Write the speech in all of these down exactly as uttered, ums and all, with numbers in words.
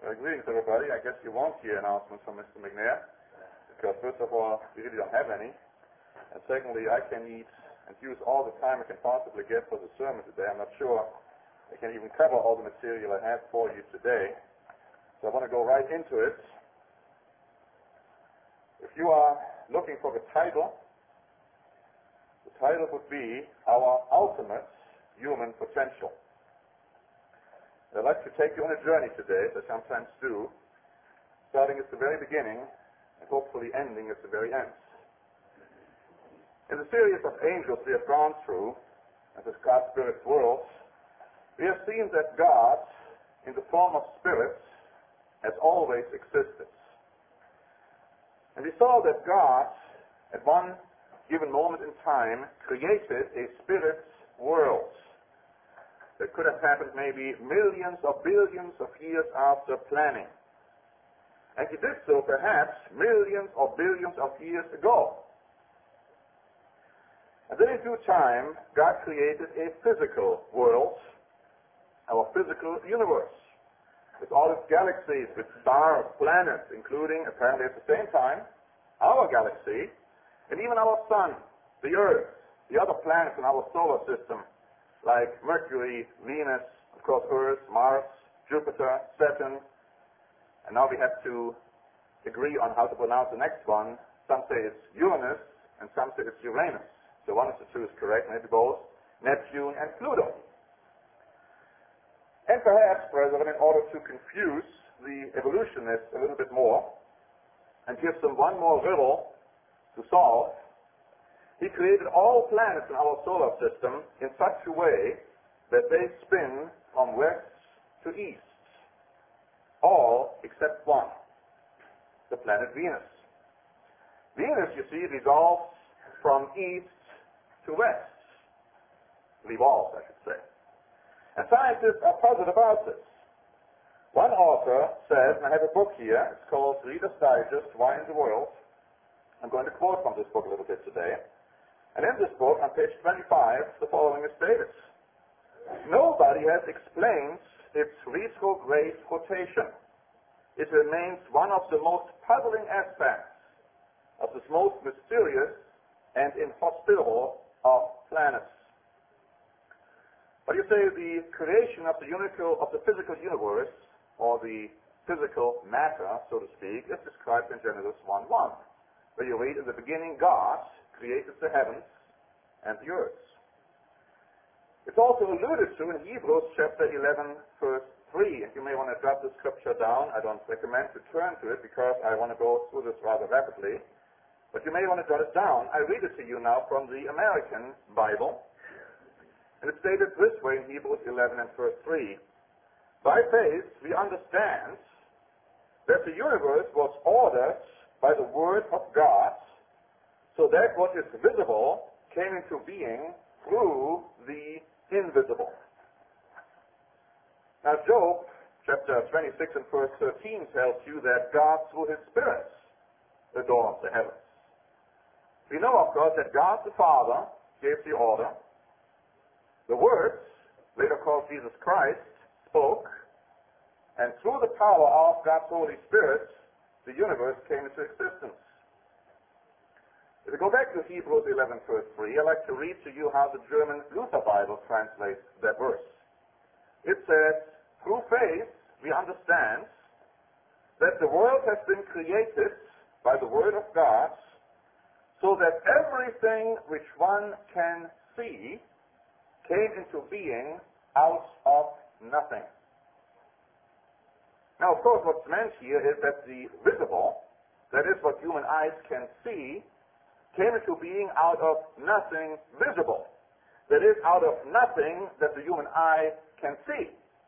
Uh, greetings, everybody. I guess you won't hear announcements from Mister McNair, because first of all, we really don't have any. And secondly, I can eat and use all the time I can possibly get for the sermon today. I'm not sure I can even cover all the material I have for you today. So I want to go right into it. If you are looking for the title, the title would be Our Ultimate Human Potential. I'd like to take you on a journey today, as I sometimes do, starting at the very beginning and hopefully ending at the very end. In the series of angels we have gone through, as the God Spirit world, we have seen that God, in the form of spirits, has always existed. And we saw that God, at one given moment in time, created a spirit world that could have happened maybe millions or billions of years after planning. And he did so perhaps millions or billions of years ago. And then in due time, God created a physical world, our physical universe, with all its galaxies, with stars, planets, including, apparently at the same time, our galaxy, and even our sun, the Earth, the other planets in our solar system, like Mercury, Venus, of course Earth, Mars, Jupiter, Saturn. And now we have to agree on how to pronounce the next one. Some say it's Uranus, and some say it's Uranus. So one of the two is correct, maybe both. Neptune and Pluto. And perhaps, brethren, in order to confuse the evolutionists a little bit more, and give them one more riddle to solve, he created all planets in our solar system in such a way that they spin from west to east. All except one, the planet Venus. Venus, you see, revolves from east to west. Revolves, I should say. And scientists are puzzled about this. One author says, and I have a book here, it's called Reader's Digest, Why in the World? I'm going to quote from this book a little bit today. And in this book, on page twenty-five, the following is stated. Nobody has explained its retrograde rotation. It remains one of the most puzzling aspects of this most mysterious and inhospitable of planets. But you say the creation of the unical, of the physical universe, or the physical matter, so to speak, is described in Genesis one one, where you read, in the beginning God created the heavens and the earth. It's also alluded to in Hebrews chapter eleven, verse three. And you may want to jot the scripture down. I don't recommend to turn to it because I want to go through this rather rapidly. But you may want to jot it down. I read it to you now from the American Bible. And it's stated this way in Hebrews eleven and verse three. By faith we understand that the universe was ordered by the word of God, so that what is visible came into being through the invisible. Now Job chapter twenty-six and verse thirteen tells you that God through his Spirit adorns the heavens. We know, of course, that God the Father gave the order. The words, later called Jesus Christ, spoke, and through the power of God's Holy Spirit, the universe came into existence. If we go back to Hebrews eleven, verse three, I'd like to read to you how the German Luther Bible translates that verse. It says, through faith we understand that the world has been created by the word of God, so that everything which one can see came into being out of nothing. Now, of course, what's meant here is that the visible, that is what human eyes can see, came into being out of nothing visible. That is, out of nothing that the human eye can see.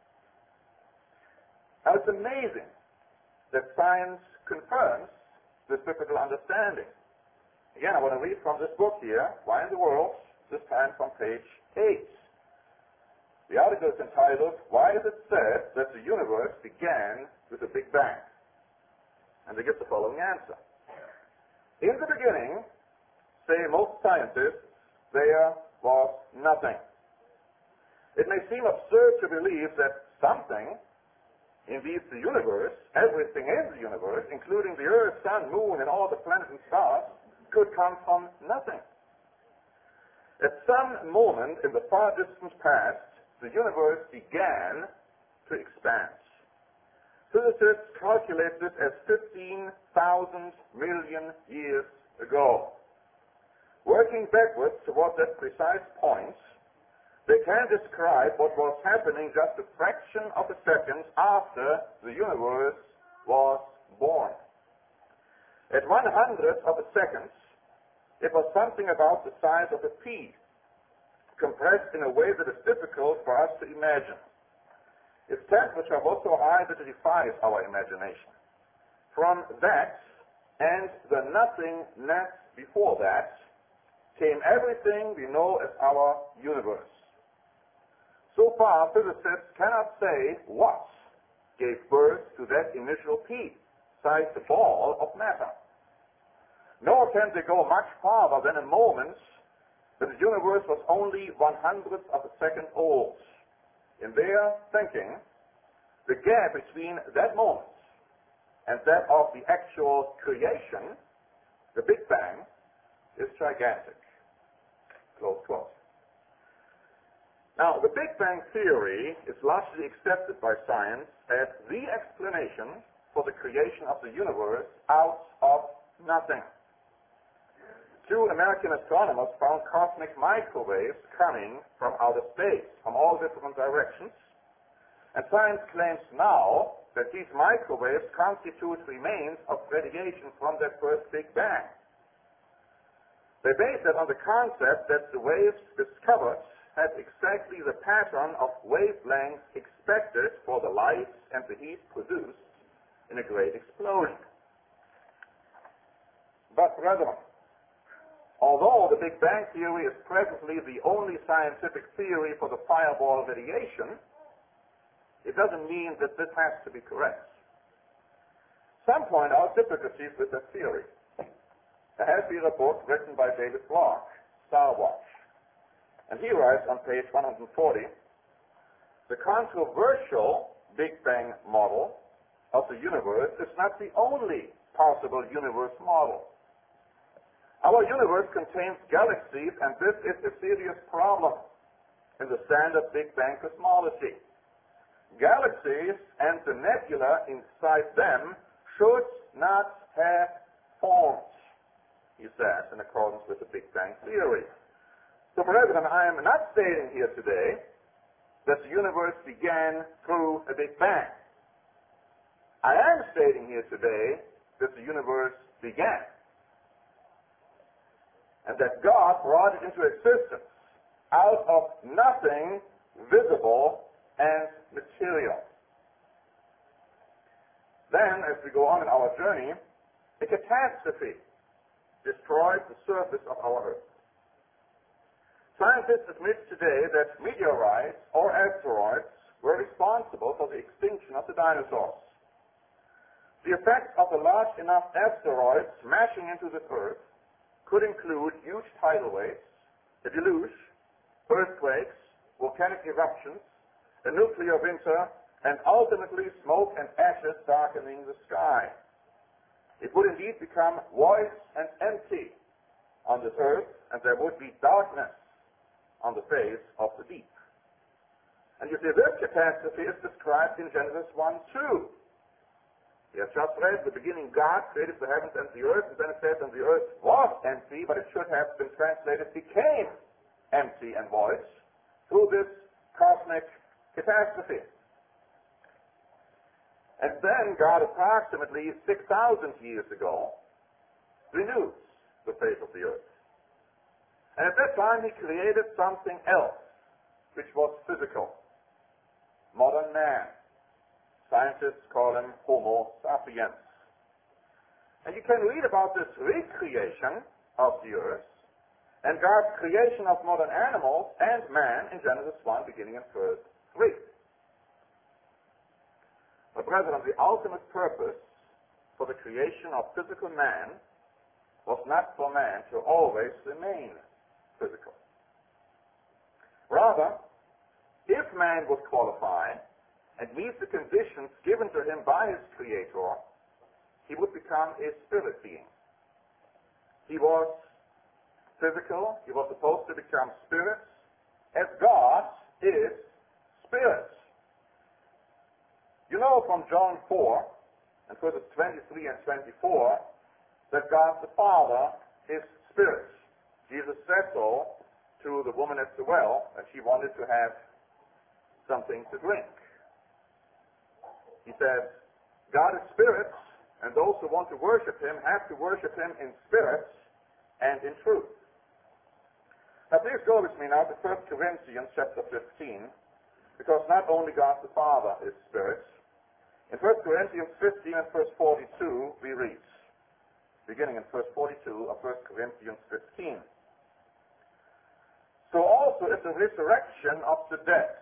Now, it's amazing that science confirms this biblical understanding. Again, I want to read from this book here, Why in the World, this time from page eight. The article is entitled, Why is it said that the universe began with a Big Bang? And they give the following answer. In the beginning, say most scientists, there was nothing. It may seem absurd to believe that something, Indeed, the universe, everything in the universe, including the earth, sun, moon, and all the planets and stars, could come from nothing. At some moment in the far distant past, the universe began to expand. Physicists calculate this as fifteen thousand million years ago. Working backwards toward that precise point, they can describe what was happening just a fraction of a second after the universe was born. At one hundredth of a second, it was something about the size of a pea, compressed in a way that is difficult for us to imagine. Its temperature was so high that it defies our imagination. From that and the nothingness before that came everything we know as our universe. So far, physicists cannot say what gave birth to that initial pea-sized ball of matter. Nor can they go much farther than a moment that the universe was only one hundredth of a second old. In their thinking, the gap between that moment and that of the actual creation, the Big Bang, is gigantic. Close quote. Now, the Big Bang theory is largely accepted by science as the explanation for the creation of the universe out of nothing. Two American astronomers found cosmic microwaves coming from outer space, from all different directions, and science claims now that these microwaves constitute remains of radiation from that first Big Bang. They base that on the concept that the waves discovered had exactly the pattern of wavelengths expected for the light and the heat produced in a great explosion. But brethren, although the Big Bang theory is presently the only scientific theory for the fireball radiation, it doesn't mean that this has to be correct. Some point out difficulties with that theory. There has been a book written by David Clark, Star Watch, and he writes on page one hundred forty, the controversial Big Bang model of the universe is not the only possible universe model. Our universe contains galaxies, and this is a serious problem in the standard Big Bang cosmology. Galaxies and the nebula inside them should not have formed, he says, in accordance with the Big Bang theory. So, brethren, I am not stating here today that the universe began through a Big Bang. I am stating here today that the universe began, and that God brought it into existence out of nothing visible and material. Then, as we go on in our journey, a catastrophe destroyed the surface of our earth. Scientists admit today that meteorites or asteroids were responsible for the extinction of the dinosaurs. The effects of a large enough asteroid smashing into the earth could include huge tidal waves, a deluge, earthquakes, volcanic eruptions, a nuclear winter, and ultimately smoke and ashes darkening the sky. It would indeed become void and empty on this earth, and there would be darkness on the face of the deep. And you see, this catastrophe is described in Genesis one two. We have just read, the beginning God created the heavens and the earth, and then it says, and the earth was empty, but it should have been translated, became empty and void through this cosmic catastrophe. And then God, approximately six thousand years ago, renews the face of the earth. And at that time, he created something else, which was physical. Modern man. Scientists call him Homo sapiens. And you can read about this recreation of the earth and God's creation of modern animals and man in Genesis one, beginning in verse three. But brethren, the ultimate purpose for the creation of physical man was not for man to always remain physical. Rather, if man would qualify and meet the conditions given to him by his Creator, he would become a spirit being. He was physical. He was supposed to become spirit, as God is spirit. You know from John four, and verses twenty-three and twenty-four, that God the Father is spirit. Jesus said so to the woman at the well, and she wanted to have something to drink. He said, God is spirit, and those who want to worship him have to worship him in spirit and in truth. Now please go with me now to First Corinthians chapter fifteen, because not only God the Father is spirit. In First Corinthians fifteen and verse forty-two we read, beginning in verse forty-two of First Corinthians fifteen. So also is the resurrection of the dead.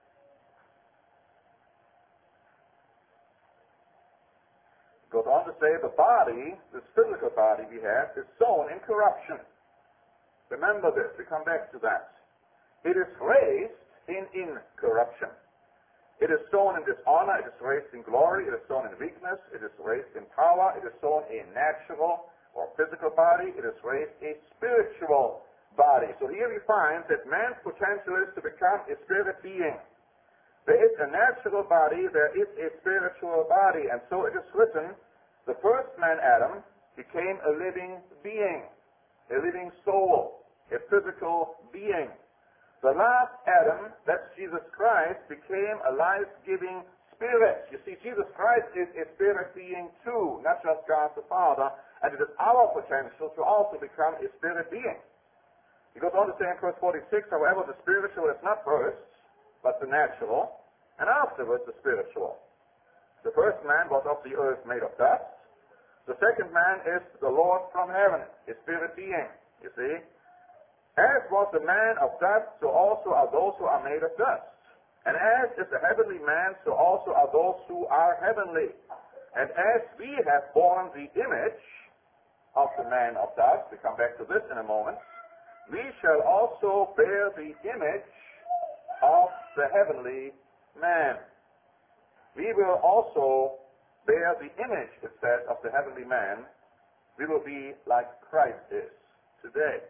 It goes on to say the body, this physical body we have, is sown in corruption. Remember this, we come back to that. It is raised in incorruption. It is sown in dishonor, it is raised in glory, it is sown in weakness, it is raised in power, it is sown a natural or physical body, it is raised a spiritual body. So here we find that man's potential is to become a spirit being. There is a natural body, there is a spiritual body, and so it is written, the first man, Adam, became a living being, a living soul, a physical being. The last Adam, that's Jesus Christ, became a life-giving spirit. You see, Jesus Christ is a spirit being too, not just God the Father, and it is our potential to also become a spirit being. He goes on to say in verse forty-six, however, the spiritual is not first, but the natural, and afterwards the spiritual. The first man was of the earth made of dust. The second man is the Lord from heaven, a spirit being, you see. As was the man of dust, so also are those who are made of dust. And as is the heavenly man, so also are those who are heavenly. And as we have borne the image of the man of dust, we come back to this in a moment, we shall also bear the image of the heavenly man. We will also bear the image, it says, of the heavenly man. We will be like Christ is today.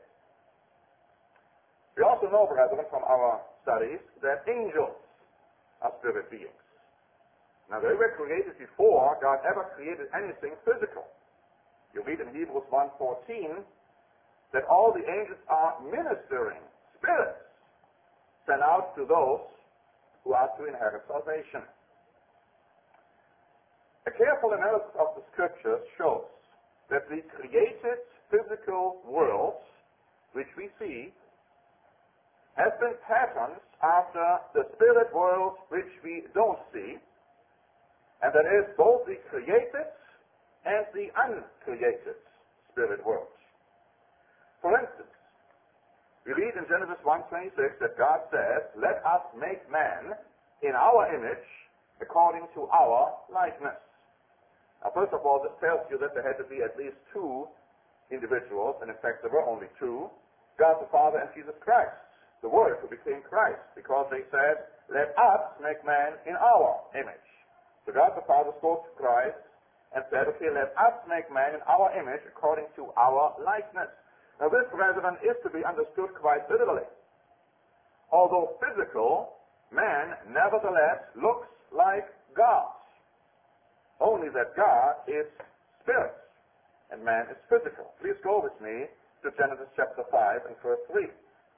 We also know, brethren, from our studies, that angels are spirit beings. Now, they were created before God ever created anything physical. You read in Hebrews one fourteen that all the angels are ministering spirits sent out to those who are to inherit salvation. A careful analysis of the scriptures shows that the created physical world which we see has been patterned after the spirit world which we don't see, and that is both the created and the uncreated spirit world. For instance, we read in Genesis one twenty-six that God says, let us make man in our image according to our likeness. Now, first of all, this tells you that there had to be at least two individuals, and in fact there were only two, God the Father and Jesus Christ, the Word who became Christ, because they said, let us make man in our image. So God the Father spoke to Christ and said, okay, let us make man in our image according to our likeness. Now this, brethren, is to be understood quite literally. Although physical, man nevertheless looks like God. Only that God is spirit and man is physical. Please go with me to Genesis chapter five and verse three.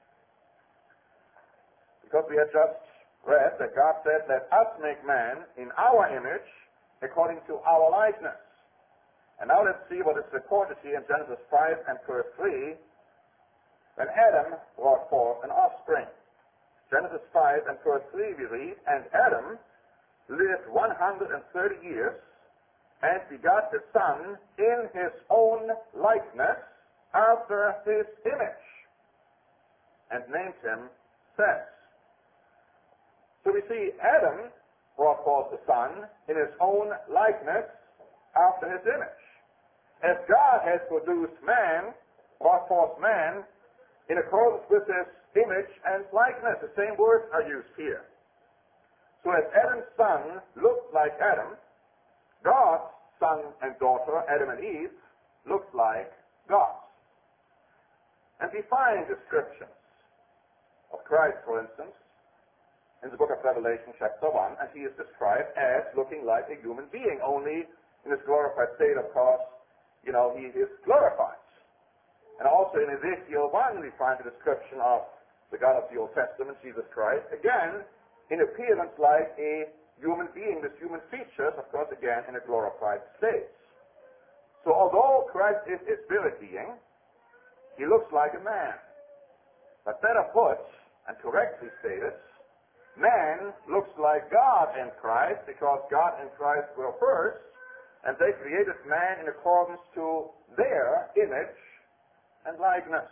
Because we have just read that God said, let us make man in our image according to our likeness. And now let's see what is reported here in Genesis five and verse three, when Adam brought forth an offspring. Genesis five and verse three we read, and Adam lived one hundred thirty years and begot a son in his own likeness after his image, and named him Seth. So we see Adam brought forth a son in his own likeness after his image. As God has produced man, brought forth man, in accordance with his image and likeness. The same words are used here. So as Adam's son looked like Adam, God's son and daughter, Adam and Eve, looked like God. And we find descriptions of Christ, for instance, in the book of Revelation, chapter one, and he is described as looking like a human being, only in his glorified state, of course, you know, he is glorified. And also in Ezekiel one, we find a description of the God of the Old Testament, Jesus Christ, again, in appearance like a human being with human features, of course, again, in a glorified state. So although Christ is a spirit being, he looks like a man. But better put, and correctly stated, man looks like God in Christ, because God and Christ were first, and they created man in accordance to their image and likeness.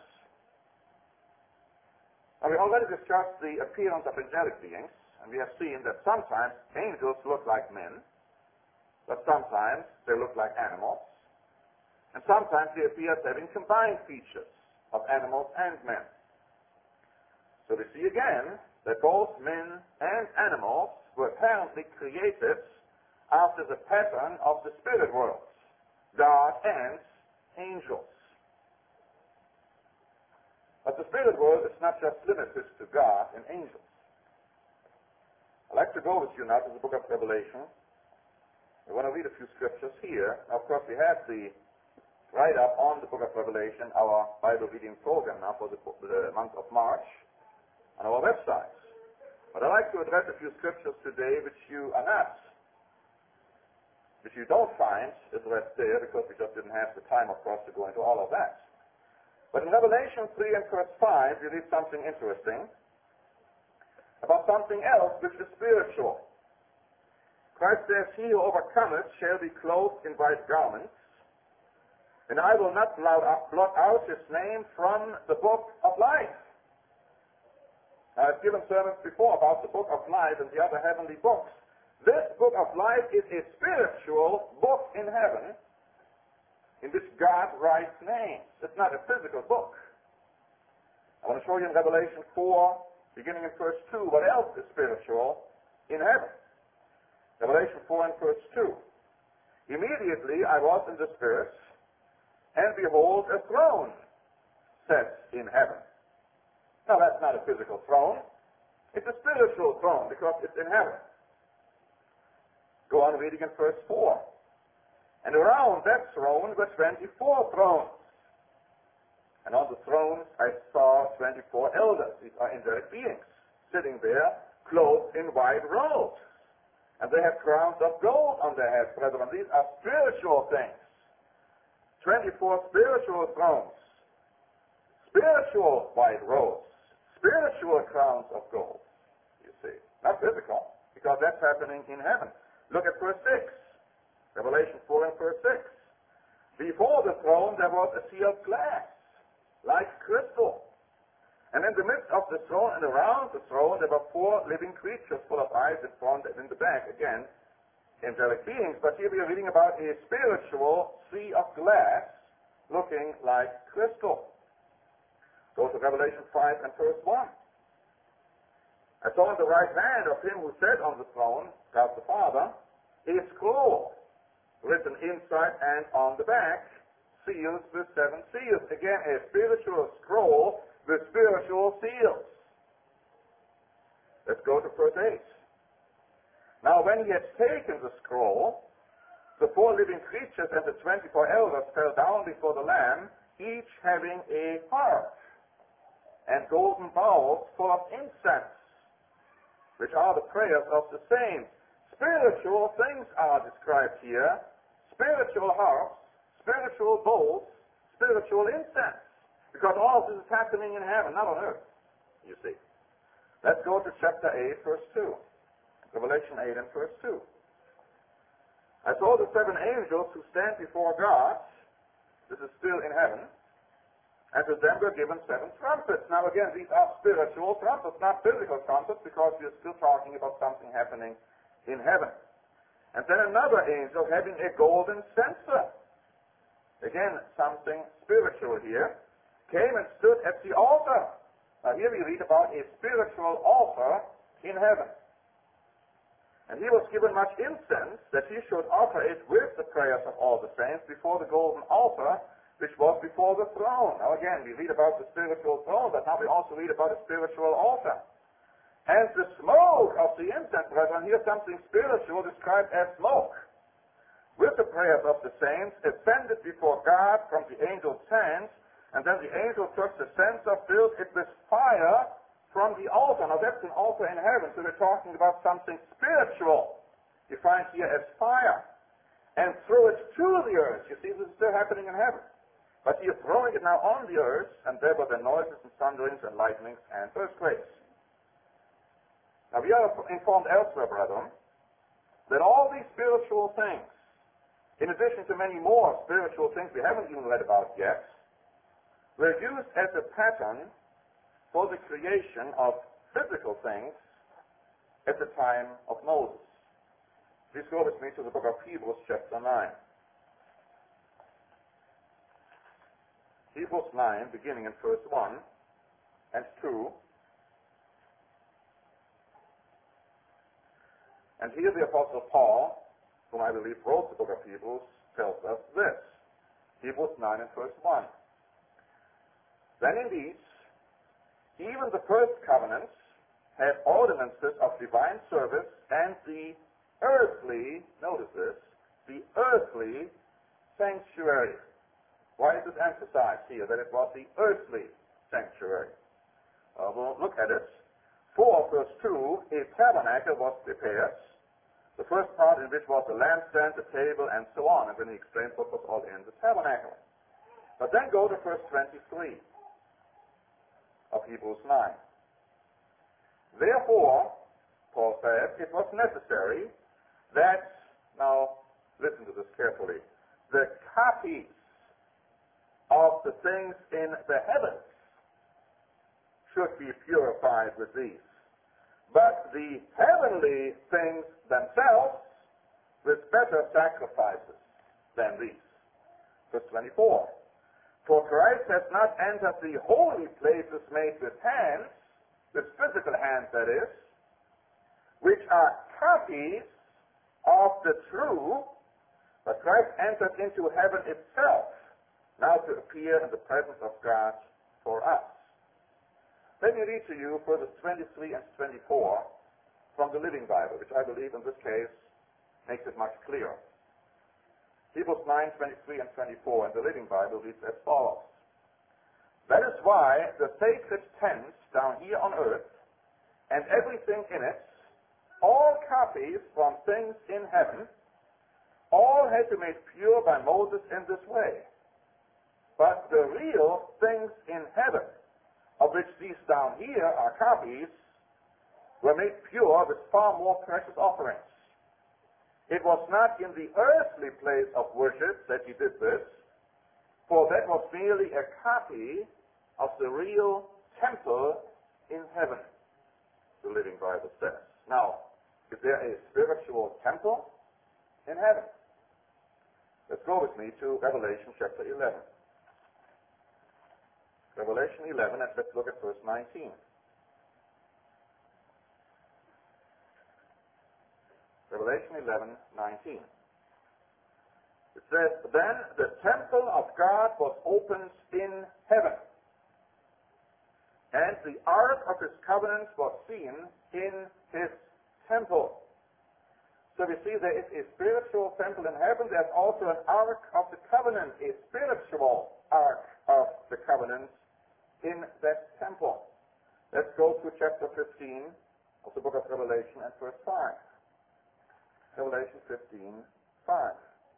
Now, we already discussed the appearance of angelic beings, and we have seen that sometimes angels look like men, but sometimes they look like animals, and sometimes they appear as having combined features of animals and men. So we see again that both men and animals were apparently created after the pattern of the spirit worlds, God and angels. But the spirit world is not just limited to God and angels. I'd like to go with you now to the book of Revelation. We want to read a few scriptures here. Now, of course, we have the write-up on the book of Revelation, our Bible reading program now for the, the month of March, on our website. But I'd like to address a few scriptures today which you are not, which you don't find addressed there, because we just didn't have the time, of course, to go into all of that. But in Revelation three and verse five, we read something interesting about something else which is spiritual. Christ says, "He who overcometh shall be clothed in white garments, and I will not blot out his name from the book of life." Now, I've given sermons before about the book of life and the other heavenly books. This book of life is a spiritual book in heaven in which God writes names. It's not a physical book. I want to show you in Revelation four, beginning in verse two, what else is spiritual in heaven. Revelation four and verse two. "Immediately I was in the Spirit, and behold, a throne set in heaven." Now, that's not a physical throne. It's a spiritual throne, because it's in heaven. Go on reading in verse four. "And around that throne were twenty-four thrones. And on the thrones I saw twenty-four elders." These are angelic beings, sitting there, clothed in white robes. And they have crowns of gold on their heads, brethren. These are spiritual things. twenty-four spiritual thrones, spiritual white robes, spiritual crowns of gold, you see. Not physical, because that's happening in heaven. Look at verse six. Revelation four and verse six. "Before the throne there was a sea of glass, like crystal. And in the midst of the throne and around the throne there were four living creatures full of eyes in front and in the back." Again, angelic beings. But here we are reading about a spiritual sea of glass looking like crystal. Go to Revelation five and verse one. "I saw on the right hand of him who sat on the throne, God the Father, a scroll written inside and on the back, seals with seven seals." Again, a spiritual scroll with spiritual seals. Let's go to verse eight. "Now when he had taken the scroll, the four living creatures and the twenty-four elders fell down before the Lamb, each having a harp and golden bowls full of incense, which are the prayers of the saints." Spiritual things are described here. Spiritual harps, spiritual bowls, spiritual incense. Because all of this is happening in heaven, not on earth, you see. Let's go to chapter eight, verse two. Revelation eight and verse two. "I saw the seven angels who stand before God." This is still in heaven. "And to them were given seven trumpets." Now again, these are spiritual trumpets, not physical trumpets, because we are still talking about something happening in heaven. "And then another angel having a golden censer," again something spiritual here, "came and stood at the altar." Now here we read about a spiritual altar in heaven. And he was given much incense, that he should offer it with the prayers of all the saints before the golden altar, which was before the throne. Now again, we read about the spiritual throne, but now we also read about a spiritual altar. And the smoke of the incense, brethren, here something spiritual described as smoke, with the prayers of the saints, ascended before God from the angel's hands, and then the angel took the censer, filled it with fire from the altar. Now that's an altar in heaven, so we're talking about something spiritual, defined here as fire, and threw it to the earth. You see, this is still happening in heaven. But he is throwing it now on the earth, and there were the noises and thunderings and lightnings and earthquakes. Now we are informed elsewhere, brethren, that all these spiritual things, in addition to many more spiritual things we haven't even read about yet, were used as a pattern for the creation of physical things at the time of Moses. Please go with me to the book of Hebrews, chapter nine. Hebrews nine, beginning in verse one and two. And here the Apostle Paul, whom I believe wrote the book of Hebrews, tells us this. Hebrews nine and verse one. Then indeed, even the first covenants had ordinances of divine service, and the earthly, notice this, the earthly sanctuary. Why is it emphasized here that it was the earthly sanctuary? Uh, we'll look at it. For, verse two, a tabernacle was prepared, the first part in which was the lampstand, the table, and so on, and then he explains what was all in the tabernacle. But then go to verse twenty-three. Of Hebrews nine. Therefore, Paul said, it was necessary that, now listen to this carefully, the copies of the things in the heavens should be purified with these, but the heavenly things themselves with better sacrifices than these. Verse twenty-four. For Christ has not entered the holy places made with hands, with physical hands that is, which are copies of the true, but Christ entered into heaven itself, now to appear in the presence of God for us. Let me read to you verses twenty-three and twenty-four from the Living Bible, which I believe in this case makes it much clearer. Hebrews nine, twenty-three and twenty-four in the Living Bible reads as follows. That is why the sacred tent down here on earth and everything in it, all copies from things in heaven, all had to be made pure by Moses in this way. But the real things in heaven, of which these down here are copies, were made pure with far more precious offerings. It was not in the earthly place of worship that he did this, for that was merely a copy of the real temple in heaven, the Living Bible says. Now, is there a spiritual temple in heaven? Let's go with me to Revelation chapter eleven. Revelation eleven, and let's look at verse nineteen. Revelation eleven, nineteen. It says, Then the temple of God was opened in heaven, and the ark of his covenant was seen in his temple. So we see there is a spiritual temple in heaven. There's also an ark of the covenant, a spiritual ark of the covenant in that temple. Let's go to chapter fifteen of the book of Revelation and verse five. Revelation fifteen, five.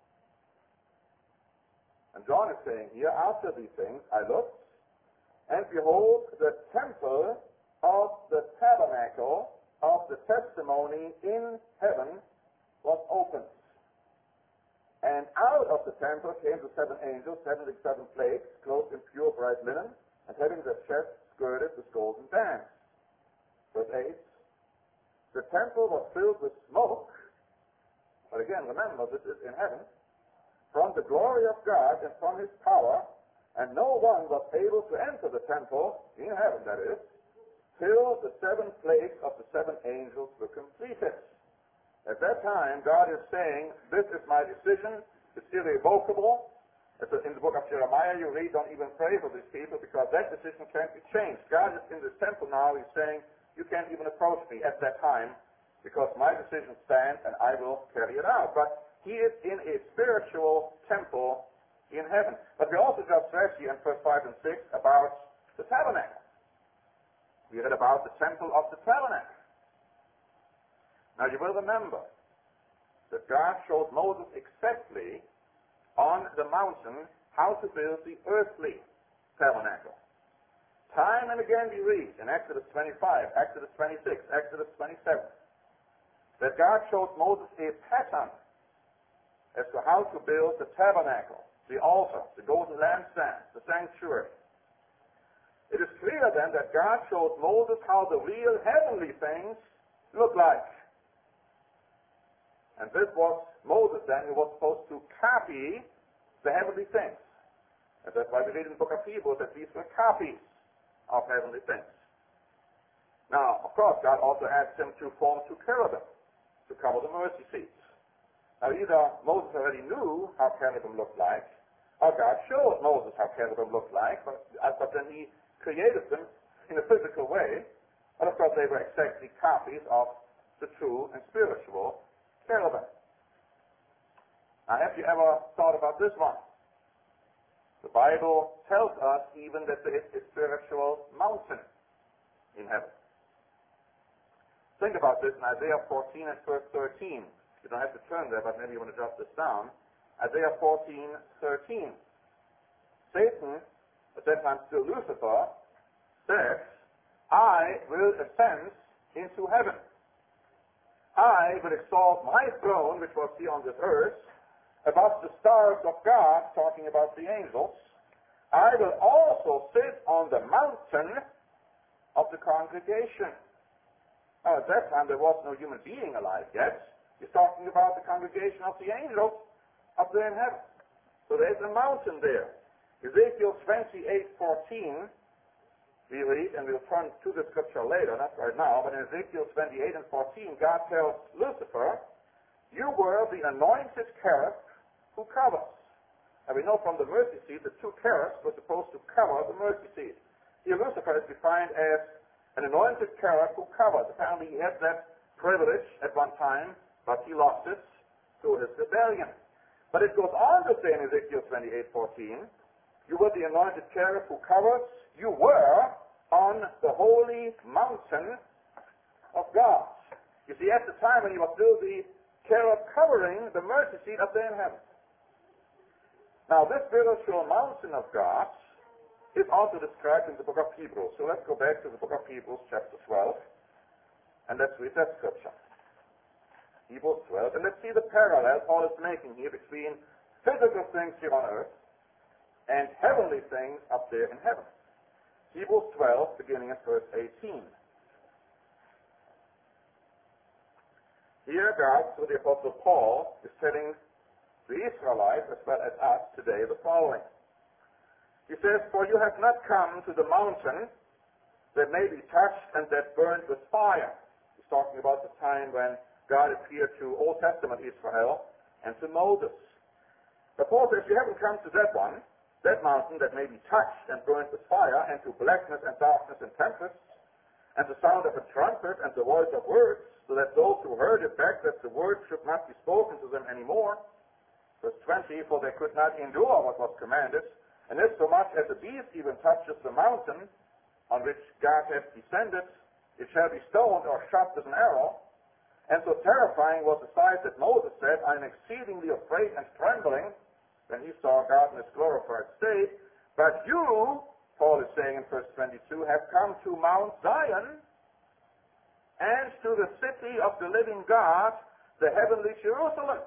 And John is saying here, after these things I looked, and behold, the temple of the tabernacle of the testimony in heaven was opened. And out of the temple came the seven angels, having the seven plagues, clothed in pure bright linen, and having their chests girded with golden bands. Verse eight. The temple was filled with smoke. But again, remember, this is in heaven, from the glory of God and from his power, and no one was able to enter the temple, in heaven that is, till the seven plagues of the seven angels were completed. At that time, God is saying, this is my decision, it's irrevocable. In the book of Jeremiah, you read, don't even pray for these people because that decision can't be changed. God is in this temple now, he's saying, you can't even approach me at that time because my decision stands and I will carry it out. But he is in a spiritual temple in heaven. But we also just read here in verse five and six about the tabernacle. We read about the temple of the tabernacle. Now you will remember that God showed Moses exactly on the mountain how to build the earthly tabernacle. Time and again we read in Exodus twenty-five, Exodus twenty-six, Exodus twenty-seven, that God showed Moses a pattern as to how to build the tabernacle, the altar, the golden lampstand, the sanctuary. It is clear then that God showed Moses how the real heavenly things look like. And this was Moses then, who was supposed to copy the heavenly things. And that's why we read in the book of Hebrews that these were copies of heavenly things. Now, of course, God also asked him to form two cherubim to cover the mercy seats. Now, either Moses already knew how cherubim looked like, or God showed Moses how cherubim looked like, but, but then he created them in a physical way. But of course, they were exactly copies of the true and spiritual cherubim. Now, have you ever thought about this one? The Bible tells us even that there is a spiritual mountain in heaven. Think about this in Isaiah fourteen and verse thirteen. You don't have to turn there, but maybe you want to jot this down. Isaiah fourteen, thirteen. Satan, at that time still Lucifer, says, I will ascend into heaven. I will exalt my throne, which was here on this earth, above the stars of God, talking about the angels. I will also sit on the mountain of the congregation. Now, at that time, there was no human being alive yet. He's talking about the congregation of the angels up there in heaven. So there's a mountain there. Ezekiel twenty-eight, fourteen. We read, and we'll turn to the scripture later, not right now, but in Ezekiel twenty-eight and fourteen, God tells Lucifer, you were the anointed cherub who covers. And we know from the mercy seat that two cherubs were supposed to cover the mercy seat. Here Lucifer is defined as an anointed cherub who covers. Apparently he had that privilege at one time, but he lost it through his rebellion. But it goes on to say in Ezekiel twenty-eight, fourteen, you were the anointed cherub who covers. You were on the holy mountain of God. You see, at the time when he was still the cherub covering the mercy seat up there in heaven. Now, this spiritual mountain of God is also described in the book of Hebrews. So let's go back to the book of Hebrews, chapter twelve, and let's read that scripture. Hebrews twelve, and let's see the parallel Paul is making here between physical things here on earth and heavenly things up there in heaven. Hebrews twelve, beginning at verse eighteen. Here God, through the Apostle Paul, is telling the Israelites, as well as us today, the following. He says, for you have not come to the mountain that may be touched and that burned with fire. He's talking about the time when God appeared to Old Testament Israel and to Moses. But Paul says, you haven't come to that one, that mountain that may be touched and burned with fire, and to blackness and darkness and tempests, and the sound of a trumpet and the voice of words, so that those who heard it begged that the word should not be spoken to them anymore. Verse twenty, for they could not endure what was commanded, and if so much as a beast even touches the mountain on which God hath descended, it shall be stoned or shot with an arrow. And so terrifying was the sight that Moses said, I am exceedingly afraid and trembling, when he saw God in his glorified state. But you, Paul is saying in verse twenty-two, have come to Mount Zion and to the city of the living God, the heavenly Jerusalem,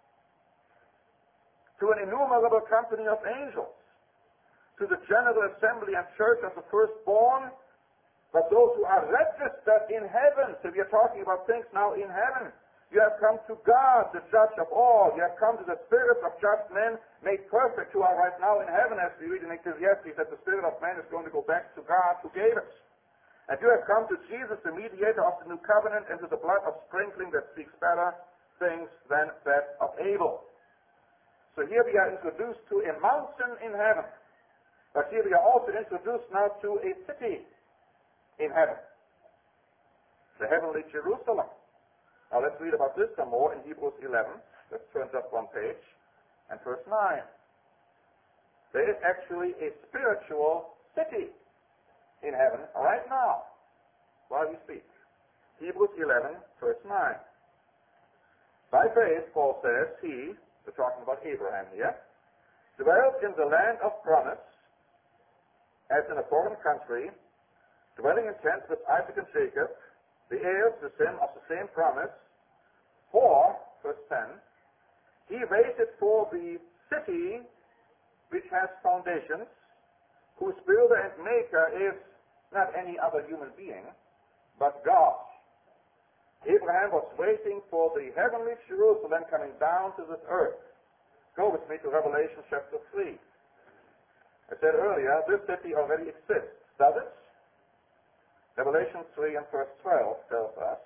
to an innumerable company of angels, to the general assembly and church of the firstborn, but those who are registered in heaven. So we are talking about things now in heaven. You have come to God, the judge of all. You have come to the spirits of just men made perfect who are right now in heaven, as we read in Ecclesiastes, that the spirit of man is going to go back to God who gave it. And you have come to Jesus, the mediator of the new covenant, and to the blood of sprinkling that speaks better things than that of Abel. So here we are introduced to a mountain in heaven. But here we are also introduced now to a city in heaven. The heavenly Jerusalem. Now let's read about this some more in Hebrews eleven. Let's turn just one page. And verse nine. There is actually a spiritual city in heaven right now, while we speak. Hebrews eleven, verse nine. By faith, Paul says, he, we're talking about Abraham here, dwelt in the land of promise, as in a foreign country, dwelling in tents with Isaac and Jacob, the heirs with him of the same promise. For, verse ten, he waited for the city which has foundations, whose builder and maker is not any other human being, but God. Abraham was waiting for the heavenly Jerusalem coming down to this earth. Go with me to Revelation chapter three. I said earlier, this city already exists, does it? Revelation three and verse twelve tells us,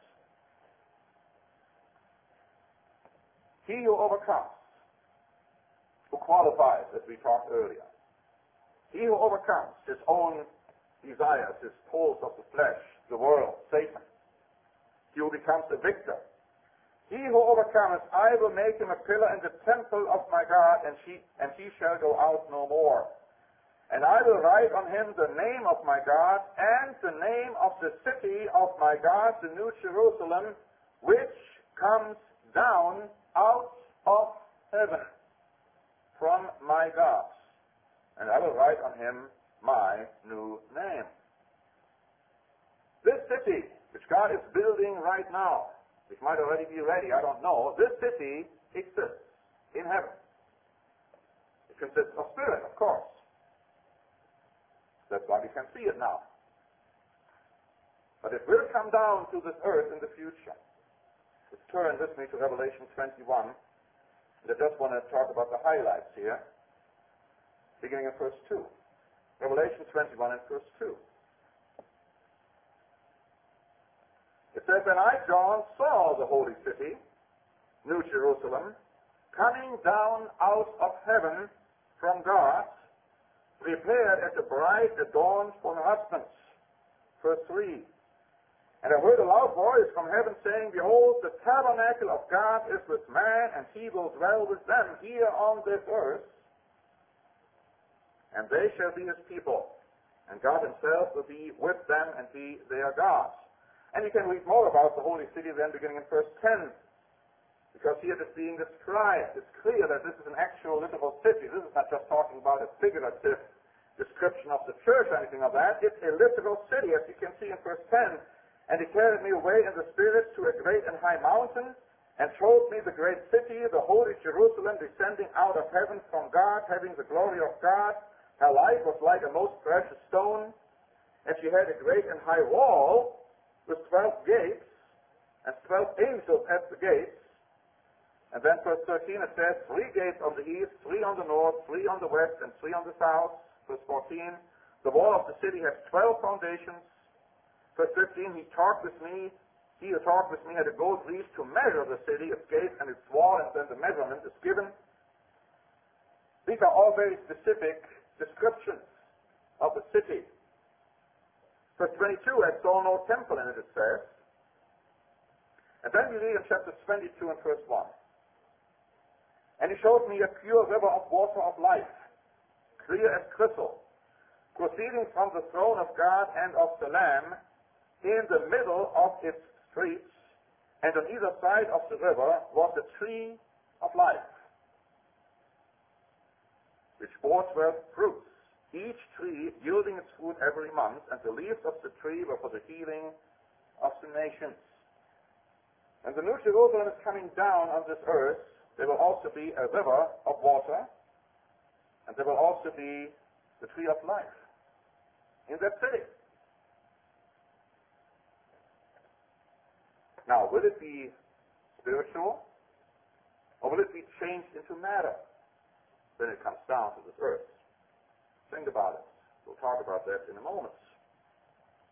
he who overcomes, who qualifies, as we talked earlier, he who overcomes his own desires, his pulls of the flesh, the world, Satan, he who becomes a victor. He who overcomes, I will make him a pillar in the temple of my God, and she and he shall go out no more. And I will write on him the name of my God, and the name of the city of my God, the new Jerusalem, which comes down out of heaven from my God. And I will write on him my new name. This city, which God is building right now, which might already be ready, I don't know, this city exists in heaven. It consists of spirit, of course. That's why we can see it now. But it will come down to this earth in the future. Let's turn with me to Revelation twenty-one. I just want to talk about the highlights here, beginning in verse two. Revelation twenty-one and verse two. It says, and I, John, saw the holy city, New Jerusalem, coming down out of heaven from God, prepared as a bride adorned for her husband. Verse three. And I heard a loud voice from heaven saying, behold, the tabernacle of God is with man, and he will dwell with them here on this earth. And they shall be his people, and God himself will be with them and be their God. And you can read more about the holy city then beginning in verse ten. Because here it is being described. It's clear that this is an actual literal city. This is not just talking about a figurative description of the church or anything of that. It's a literal city, as you can see in verse ten. And he carried me away in the spirit to a great and high mountain, and showed me the great city, the holy Jerusalem, descending out of heaven from God, having the glory of God. Her light was like a most precious stone, and she had a great and high wall with twelve gates, and twelve angels at the gates. And then verse thirteen, it says, three gates on the east, three on the north, three on the west, and three on the south. Verse fourteen, the wall of the city has twelve foundations. Verse fifteen, he talked with me, he who talked with me had a gold reed to measure the city, its gates, and its wall, and then the measurement is given. These are all very specific descriptions of the city. Verse twenty-two, I saw no temple in it, it says. And then we read in chapter twenty-two and verse one. And he showed me a pure river of water of life, clear as crystal, proceeding from the throne of God and of the Lamb, in the middle of its streets, and on either side of the river was a tree of life, which bore twelve fruits, each tree yielding its fruit every month, and the leaves of the tree were for the healing of the nations. And the New Jerusalem is coming down on this earth. There will also be a river of water, and there will also be the tree of life in that city. Now, will it be spiritual, or will it be changed into matter when it comes down to this earth? Think about it. We'll talk about that in a moment.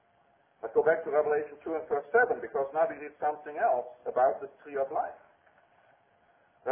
Let's go back to Revelation two and verse seven, because now we read something else about this tree of life.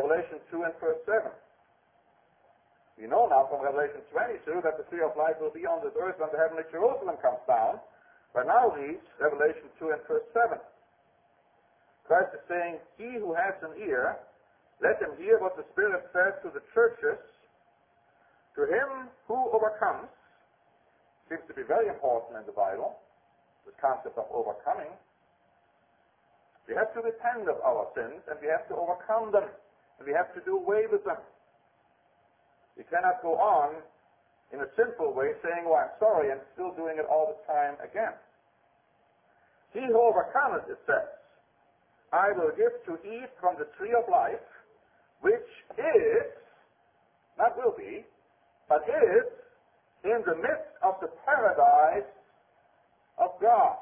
Revelation two and verse seven. We know now from Revelation twenty-two that the tree of life will be on this earth when the heavenly Jerusalem comes down. But now reads Revelation two and verse seven. Christ is saying, he who has an ear, let him hear what the Spirit says to the churches. To him who overcomes, seems to be very important in the Bible, this concept of overcoming. We have to repent of our sins, and we have to overcome them, and we have to do away with them. We cannot go on in a sinful way saying, well, I'm sorry, and still doing it all the time again. He who overcometh, it says, I will give to eat from the tree of life, which is, not will be, but is in the midst of the paradise of God.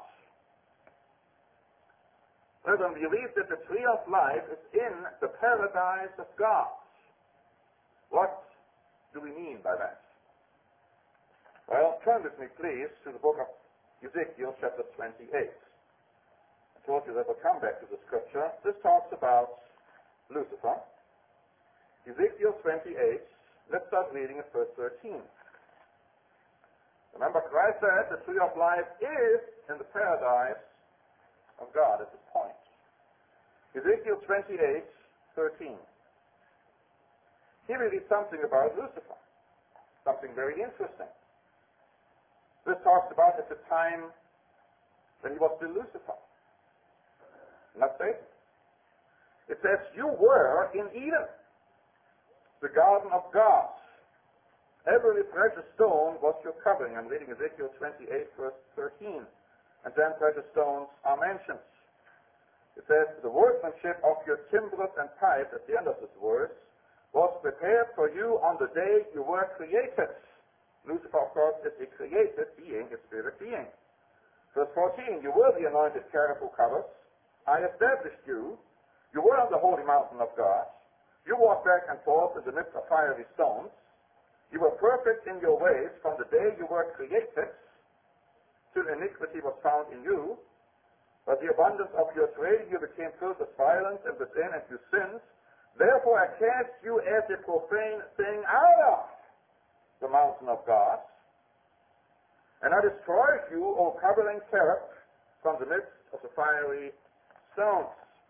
Brethren, we read that the tree of life is in the paradise of God. What do we mean by that? Well, turn with me, please, to the book of Ezekiel, chapter twenty-eight. I told you that we'll come back to the scripture. This talks about Lucifer. Ezekiel twenty-eight, let's start reading at verse thirteen. Remember, Christ said the tree of life is in the paradise of God at this point. Ezekiel twenty-eight, thirteen. Here we read something about Lucifer, something very interesting. This talks about at the time when he was still Lucifer, not Satan. It says, you were in Eden, the garden of God. Every precious stone was your covering. I'm reading Ezekiel twenty-eight, verse thirteen. And then precious stones are mentioned. It says, the workmanship of your timbrels and pipes, at the end of this verse, was prepared for you on the day you were created. Lucifer, of course, is a created being, a spirit being. Verse fourteen, you were the anointed cherub who covers. I established you. You were on the holy mountain of God. You walked back and forth in the midst of fiery stones. You were perfect in your ways from the day you were created till iniquity was found in you. By the abundance of your trade you became filled with violence, and within and you sinned. Therefore I cast you as a profane thing out of the mountain of God, and I destroyed you, O covering cherub, from the midst of the fiery stones.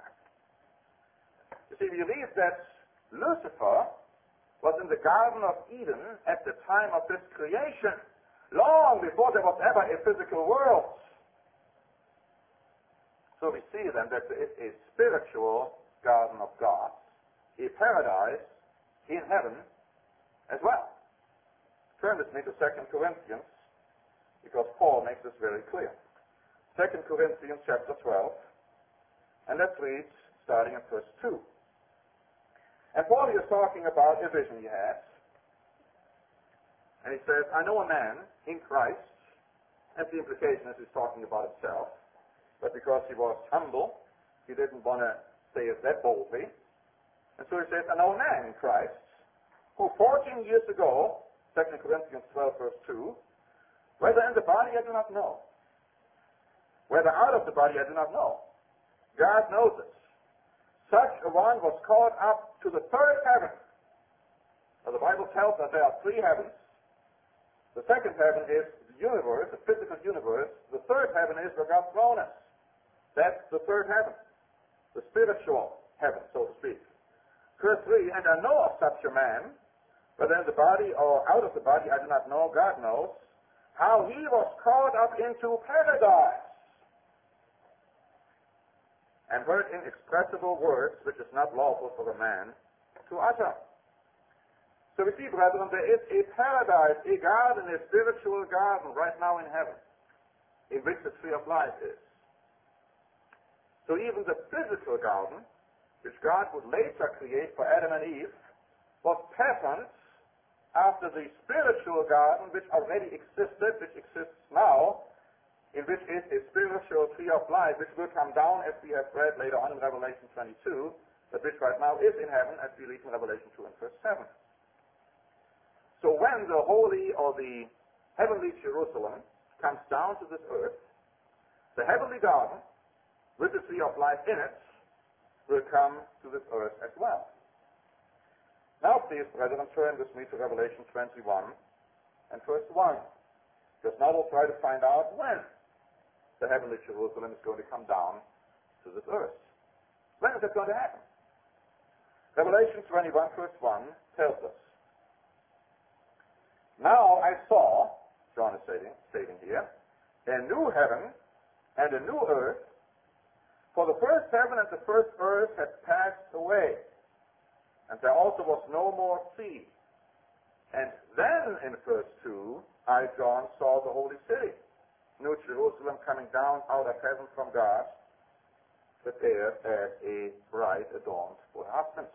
You see, we read that Lucifer was in the Garden of Eden at the time of this creation, long before there was ever a physical world. So we see then that there is a spiritual garden of God, a paradise in heaven as well. Turn with me to Second Corinthians, because Paul makes this very clear. Second Corinthians chapter twelve, and let's read starting at verse two. And Paul is talking about a vision he had. And he says, I know a man in Christ, and the implication is he's talking about himself, but because he was humble, he didn't want to say it that boldly. And so he says, I know a man in Christ, who fourteen years ago, Second Corinthians twelve, verse two, whether in the body I do not know, whether out of the body I do not know, God knows it. Such a one was caught up to the third heaven. Now the Bible tells us there are three heavens. The second heaven is the universe, the physical universe. The third heaven is where God's throne is. That's the third heaven, the spiritual heaven, so to speak. Verse three, and I know of such a man, whether in the body or out of the body I do not know, God knows, how he was caught up into paradise and heard inexpressible words which is not lawful for a man to utter. So we see, brethren, there is a paradise, a garden, a spiritual garden right now in heaven, in which the tree of life is. So even the physical garden, which God would later create for Adam and Eve, was patterned after the spiritual garden which already existed, which exists now, in which is a spiritual tree of life, which will come down, as we have read later on in Revelation twenty-two, but which right now is in heaven, as we read in Revelation two and verse seven. So when the holy or the heavenly Jerusalem comes down to this earth, the heavenly garden, with the tree of life in it, will come to this earth as well. please, brethren, turn with me to Revelation twenty-one and verse one. Because now we'll try to find out when the heavenly Jerusalem is going to come down to this earth. When is that going to happen? Revelation twenty-one, verse one tells us, "Now I saw," John is stating, stating here, "a new heaven and a new earth, for the first heaven and the first earth had passed away, and there also was no more sea. And then in verse two, I, John, saw the holy city, New Jerusalem, coming down out of heaven from God, prepared as a bride adorned for her husband."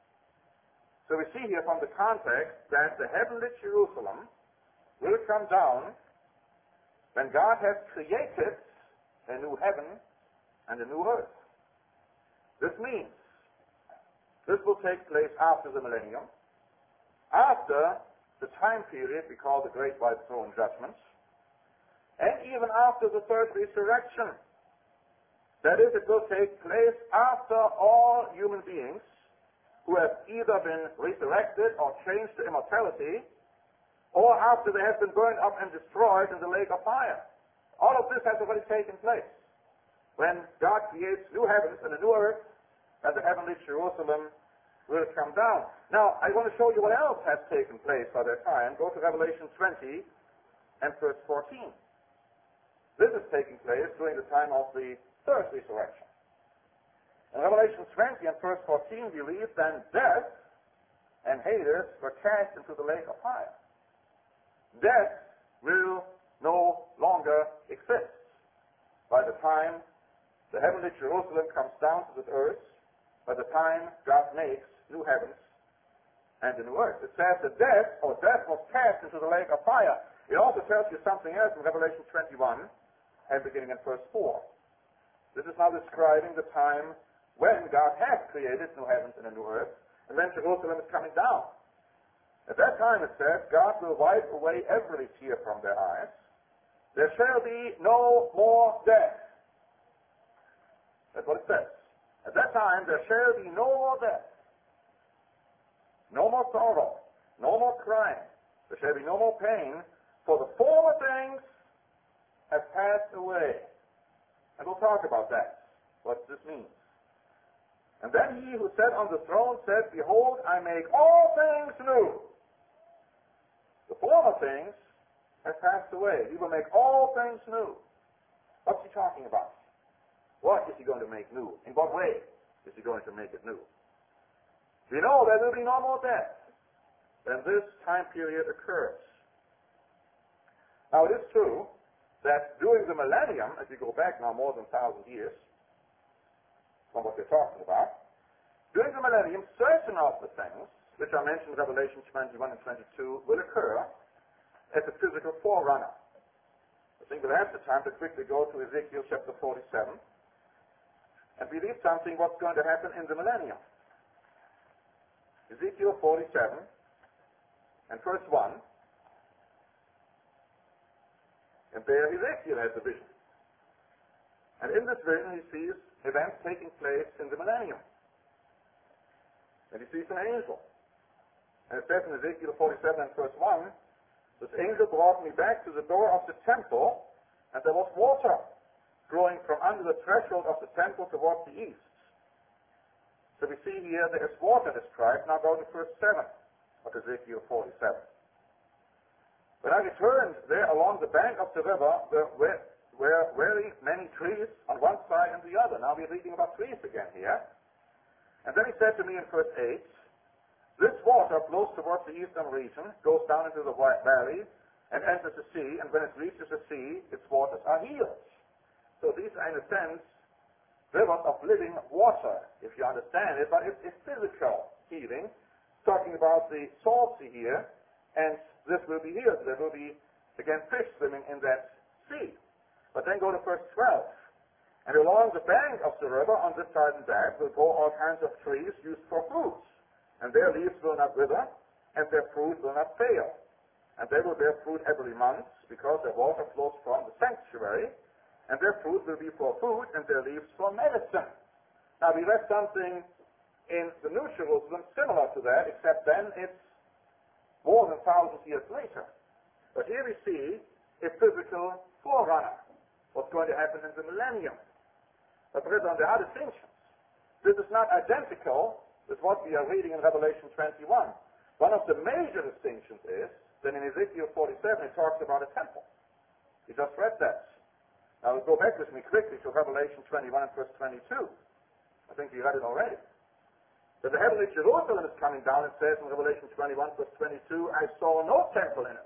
So we see here from the context that the heavenly Jerusalem will come down when God has created a new heaven and a new earth. This means this will take place after the millennium, after the time period we call the Great White Throne Judgment, and even after the third resurrection. That is, it will take place after all human beings who have either been resurrected or changed to immortality, or after they have been burned up and destroyed in the lake of fire. All of this has already taken place. When God creates new heavens and a new earth, and the heavenly Jerusalem will come down. Now, I want to show you what else has taken place by that time. Go to Revelation twenty and verse fourteen. This is taking place during the time of the third resurrection. In Revelation twenty and verse fourteen, we read, "Then death and Hades were cast into the lake of fire." Death will no longer exist by the time the heavenly Jerusalem comes down to this earth, by the time God makes new heavens and a new earth. It says that death, or death was cast into the lake of fire. It also tells you something else in Revelation twenty-one, and beginning in verse four. This is now describing the time when God has created new heavens and a new earth, and when Jerusalem is coming down. At that time, it says, God will wipe away every tear from their eyes. There shall be no more death. That's what it says. At that time, there shall be no more death, no more sorrow, no more crying. There shall be no more pain, for the former things have passed away. And we'll talk about that, what this means. And then he who sat on the throne said, "Behold, I make all things new." The former things have passed away. He will make all things new. What's he talking about? What is he going to make new? In what way is he going to make it new? We know there will be no more death when this time period occurs. Now, it is true that during the millennium, as we go back now more than a thousand years from what we're talking about, during the millennium, certain of the things which are mentioned in Revelation twenty-one and twenty-two will occur as a physical forerunner. I think we'll have the time to quickly go to Ezekiel chapter forty-seven and we read something what's going to happen in the millennium. Ezekiel forty-seven and verse one. And there Ezekiel has a vision. And in this vision he sees events taking place in the millennium. And he sees an angel. And it says in Ezekiel forty-seven and verse one, "This angel brought me back to the door of the temple, and there was water flowing from under the threshold of the temple towards the east." So we see here there is water described. Now go to verse seven of Ezekiel forty-seven. "When I returned there along the bank of the river, there were, were very many trees on one side and the other." Now we're reading about trees again here. And then he said to me in verse eight, "This water flows towards the eastern region, goes down into the valley, and enters the sea, and when it reaches the sea, its waters are healed." So these are, in a sense, rivers of living water, if you understand it, but it's, it's physical healing, talking about the salt sea here, and this will be healed. There will be, again, fish swimming in that sea. But then go to verse twelve. "And along the bank of the river, on this side and that, will grow all kinds of trees used for fruits. And their leaves will not wither, and their fruit will not fail. And they will bear fruit every month, because their water flows from the sanctuary. And their fruit will be for food, and their leaves for medicine." Now we read something in the New Jerusalem similar to that, except then it's more than thousands of years later. But here we see a physical forerunner, what's going to happen in the millennium. But brethren, there are distinctions. This is not identical with what we are reading in Revelation twenty-one. One of the major distinctions is that in Ezekiel forty-seven it talks about a temple. We just read that. Now go back with me quickly to Revelation twenty-one and verse twenty-two. I think we read it already. That the heavenly Jerusalem is coming down, it says in Revelation twenty-one verse twenty-two, I saw no temple in it.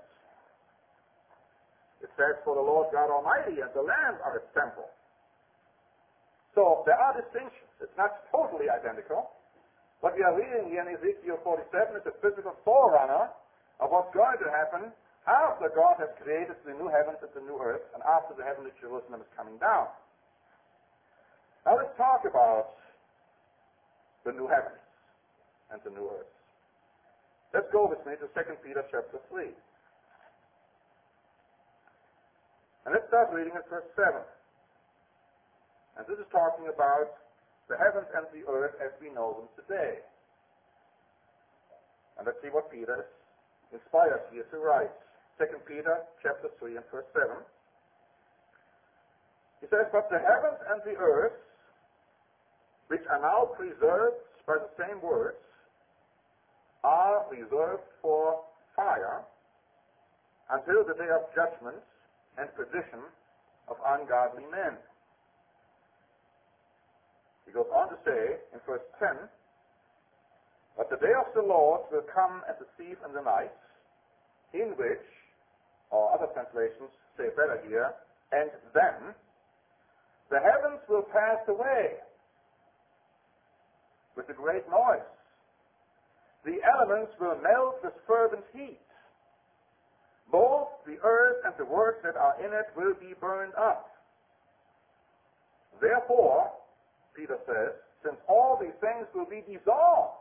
It says, for the Lord God Almighty and the Lamb are its temple. So there are distinctions. It's not totally identical. What we are reading here in Ezekiel forty-seven is a physical forerunner of what's going to happen after God has created the new heavens and the new earth, and after the heavenly Jerusalem is coming down. Now let's talk about the new heavens and the new earth. Let's go with me to Second Peter chapter three. And let's start reading at verse seven. And this is talking about the heavens and the earth as we know them today. And let's see what Peter is inspired here to write. Second Peter chapter three and verse seven. He says, but the heavens and the earth, which are now preserved by the same words, are reserved for fire until the day of judgment and perdition of ungodly men. He goes on to say in verse ten, but the day of the Lord will come as a thief in the night, in which, or other translations say better here, and then the heavens will pass away with a great noise. The elements will melt with fervent heat. Both the earth and the works that are in it will be burned up. Therefore, Peter says, since all these things will be dissolved,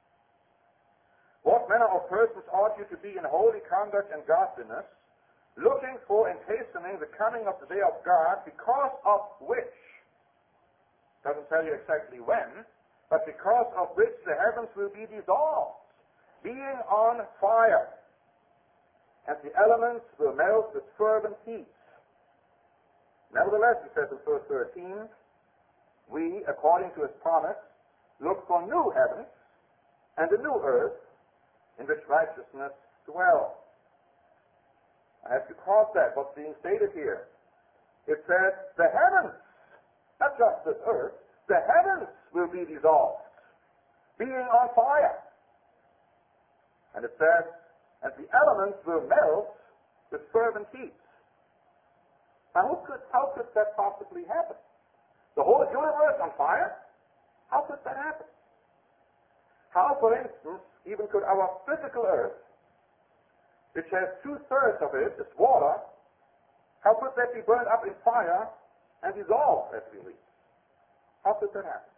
what manner of persons ought you to be in holy conduct and godliness, looking for and hastening the coming of the day of God, because of which, doesn't tell you exactly when, but because of which the heavens will be dissolved, being on fire, and the elements will melt with fervent heat. Nevertheless, he says in verse thirteen, we, according to his promise, look for new heavens and a new earth in which righteousness dwells. I have to cross that, what's being stated here. It says, the heavens, not just this earth, the heavens will be dissolved, being on fire. And it says, and the elements will melt with fervent heat. Now, how could, how could that possibly happen? The whole universe on fire? How could that happen? How, for instance, even could our physical earth, which has two-thirds of it is water, how could that be burned up in fire and dissolved as we read? How could that happen?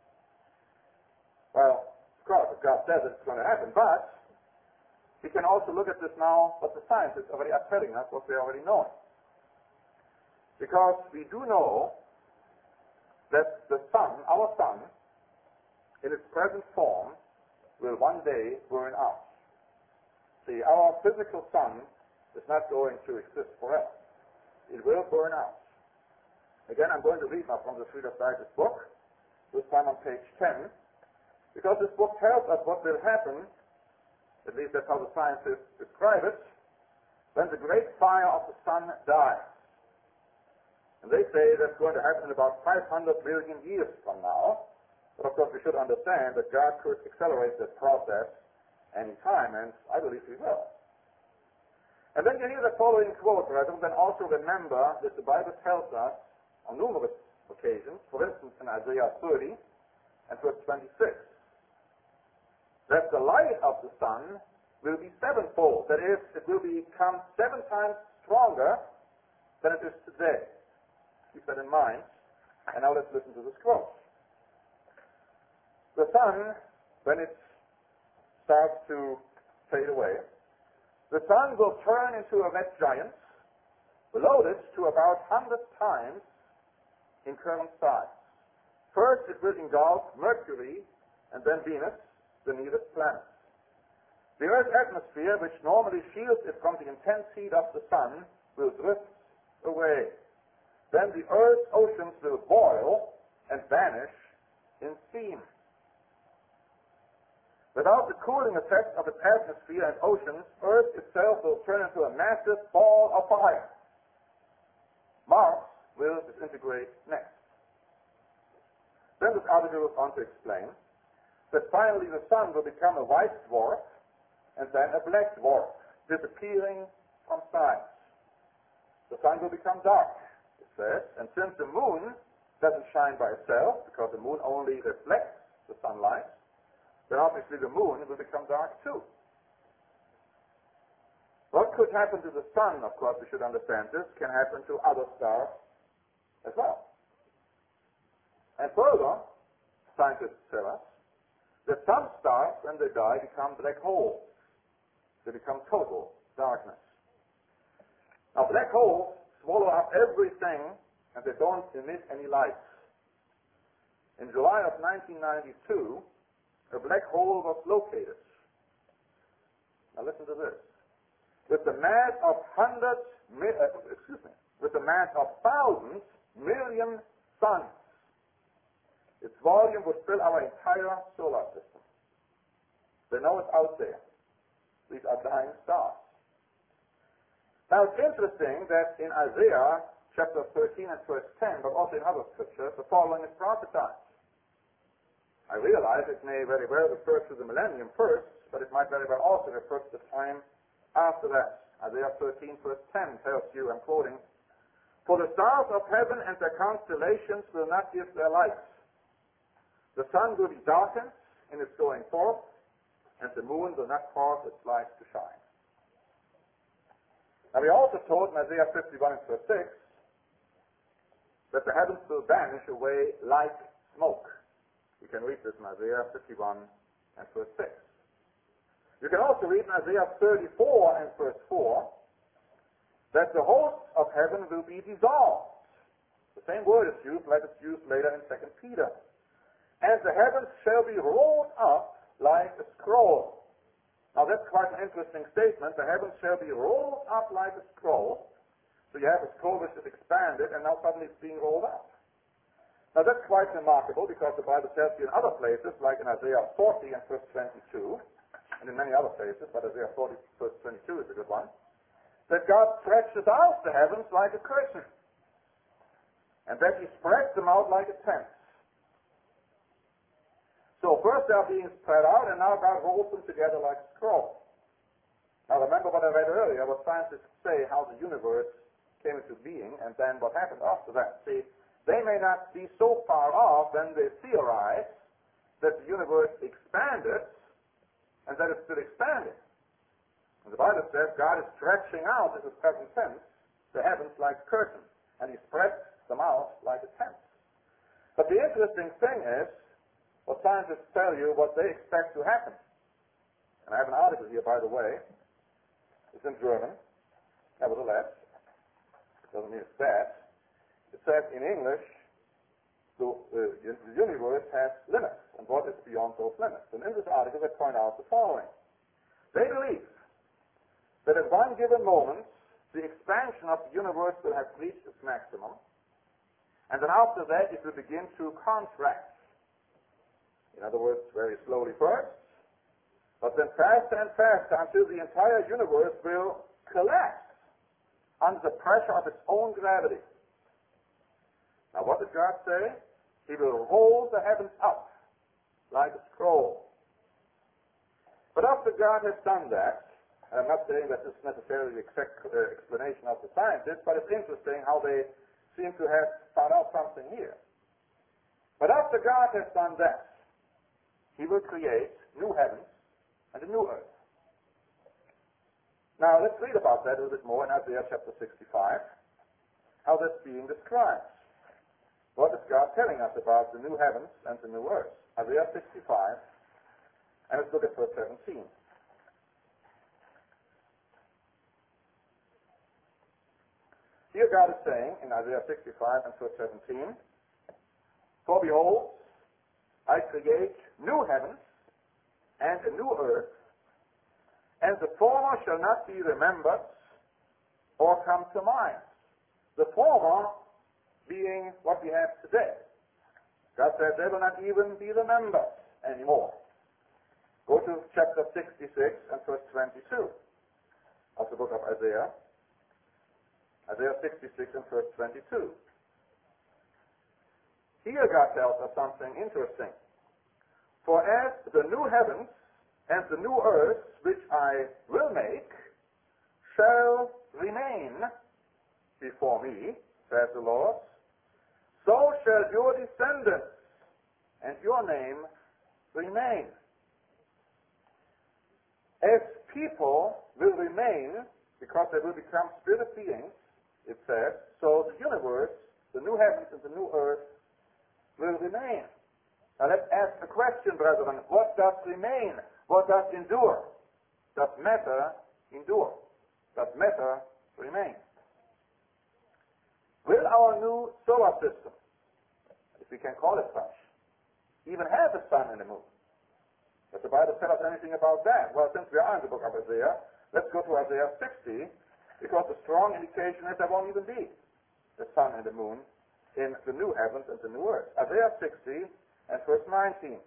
Well, of course, if God says it, it's going to happen, but we can also look at this now, what the scientists already are telling us, what we already know. Because we do know that the sun, our sun, in its present form, will one day burn out. See, our physical sun is not going to exist forever. It will burn out. Again, I'm going to read now from the Friedrich Digest book, this time on page ten, because this book tells us what will happen, at least that's how the scientists describe it, when the great fire of the sun dies. And they say that's going to happen in about five hundred billion years from now. But of course we should understand that God could accelerate this process any time, and I believe he will. And then you hear the following quote, brethren, then also remember that the Bible tells us on numerous occasions, for instance in Isaiah thirty and verse twenty-six, that the light of the sun will be sevenfold. That is, it will become seven times stronger than it is today. Keep that in mind. And now let's listen to this quote. The sun, when it starts to fade away, the sun will turn into a red giant, loaded to about one hundred times in current size. First, it will engulf Mercury and then Venus, the nearest planet. The Earth's atmosphere, which normally shields it from the intense heat of the sun, will drift away. Then the Earth's oceans will boil and vanish in steam. Without the cooling effect of its atmosphere and oceans, Earth itself will turn into a massive ball of fire. Mars will disintegrate next. Then this article goes on to explain that finally the sun will become a white dwarf and then a black dwarf, disappearing from sight. The sun will become dark, it says, and since the moon doesn't shine by itself, because the moon only reflects the sunlight, then obviously the moon will become dark too. What could happen to the sun, of course, we should understand this, can happen to other stars as well. And further, scientists tell us that some stars, when they die, become black holes. They become total darkness. Now, black holes swallow up everything, and they don't emit any light. In July of nineteen ninety-two, a black hole was located. Now, listen to this. With the mass of hundreds, uh, excuse me, with the mass of thousands, million suns, its volume would fill our entire solar system. They know it's out there. These are dying stars. Now, it's interesting that in Isaiah chapter thirteen and verse ten, but also in other scriptures, the following is prophesied. I realize it may very well refer to the millennium first, but it might very well also refer to the time after that. Isaiah thirteen verse ten tells you, I'm quoting, "For the stars of heaven and their constellations will not give their light. The sun will be darkened in its going forth, and the moon will not cause its light to shine." Now, we also told in Isaiah fifty-one and verse six that the heavens will vanish away like smoke. You can read this in Isaiah fifty-one and verse six. You can also read in Isaiah thirty-four and verse four that the hosts of heaven will be dissolved. The same word is used like it's used later in Second Peter. "And the heavens shall be rolled up like a scroll." Now, that's quite an interesting statement. The heavens shall be rolled up like a scroll. So you have a scroll which is expanded, and now suddenly it's being rolled up. Now, that's quite remarkable, because the Bible tells you in other places, like in Isaiah forty and verse twenty-two, and in many other places, but Isaiah forty verse twenty-two is a good one, that God stretches out the heavens like a curtain, and that he spreads them out like a tent. So first they are being spread out, and now God rolls them together like a scroll. Now remember what I read earlier, what scientists say, how the universe came into being, and then what happened after that. See, they may not be so far off when they theorize that the universe expanded, and that it's still expanding. And the Bible says God is stretching out, this is present tense, the heavens like a curtain, and he spreads them out like a tent. But the interesting thing is, what scientists tell you what they expect to happen. And I have an article here, by the way. It's in German. Nevertheless, it doesn't mean it's bad. It says in English, the, uh, the universe has limits, and what is beyond those limits. And in this article, they point out the following. They believe that at one given moment, the expansion of the universe will have reached its maximum, and then after that, it will begin to contract. In other words, very slowly first, but then faster and faster until the entire universe will collapse under the pressure of its own gravity. Now, what did God say? He will roll the heavens up like a scroll. But after God has done that, and I'm not saying that this is necessarily the exact uh, explanation of the scientists, but it's interesting how they seem to have found out something here. But after God has done that, he will create new heavens and a new earth. Now, let's read about that a little bit more in Isaiah chapter sixty-five, how that's being described. What is God telling us about the new heavens and the new earth? Isaiah sixty-five, and let's look at verse seventeen. Here God is saying in Isaiah sixty-five and verse seventeen, "For behold, I create new heavens and a new earth, and the former shall not be remembered or come to mind. The former being what we have today. God says they will not even be remembered anymore. Go to chapter sixty-six and verse twenty-two of the book of Isaiah. Isaiah sixty-six and verse twenty-two. Here God tells us something interesting. For as the new heavens and the new earth which I will make shall remain before me, says the Lord, so shall your descendants and your name remain. As people will remain, because they will become spirit beings, it says, so the universe, the new heavens and the new earth, will remain. Now let's ask the question, brethren, what does remain? What does endure? Does matter endure? Does matter remain? Will our new solar system, if we can call it such, even have a sun and a moon? Does the Bible tell us anything about that? Well, since we are in the book of Isaiah, let's go to Isaiah sixty, because the strong indication is there won't even be the sun and the moon in the new heavens and the new earth. Isaiah sixty and verse nineteen.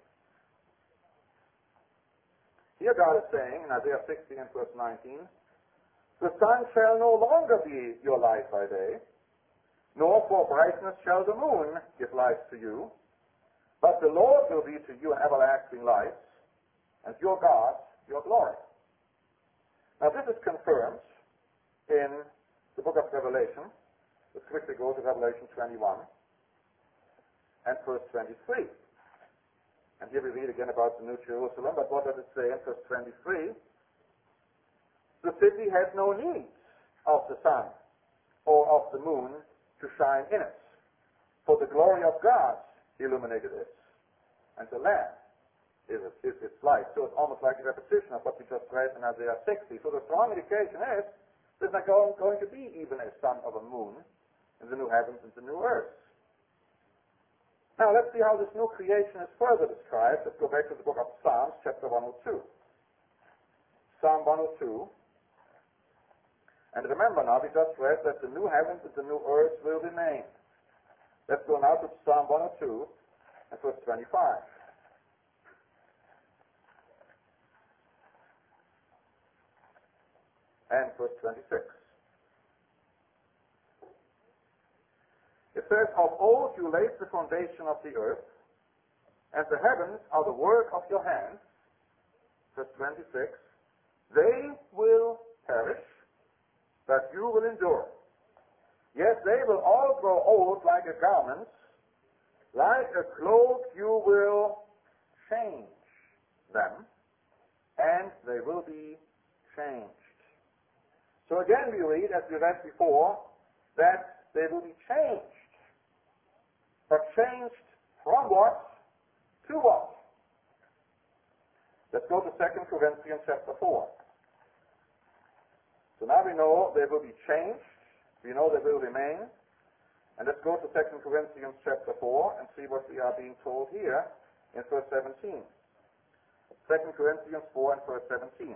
Here God is saying in Isaiah sixty and verse nineteen, the sun shall no longer be your light by day, nor for brightness shall the moon give light to you, but the Lord will be to you an everlasting light, and your God your glory. Now this is confirmed in the book of Revelation. Let's quickly go to Revelation twenty-one and verse twenty-three. And here we read again about the New Jerusalem, but what does it say in verse twenty-three? The city has no need of the sun or of the moon to shine in it, for the glory of God illuminated it, and the Lamb is, is its light. So it's almost like a repetition of what we just read in Isaiah sixty. So the strong indication is there's not going, going to be even a sun or a moon in the new heavens and the new earth. Now let's see how this new creation is further described. Let's go back to the book of Psalms, chapter one oh two. Psalm one oh two. And remember now, we just read that the new heavens and the new earth will remain. Let's go now to Psalm one oh two and verse twenty-five. And verse twenty-six. It says, of old you laid the foundation of the earth, and the heavens are the work of your hands. Verse twenty-six. They will perish, but you will endure. Yes, they will all grow old like a garment. Like a cloak you will change them, and they will be changed. So again we read, as we read before, that they will be changed. But changed from what to what? Let's go to Second Corinthians chapter four. So now we know they will be changed. We know they will remain. And let's go to Second Corinthians chapter four and see what we are being told here in verse seventeen. Second Corinthians four and verse seventeen.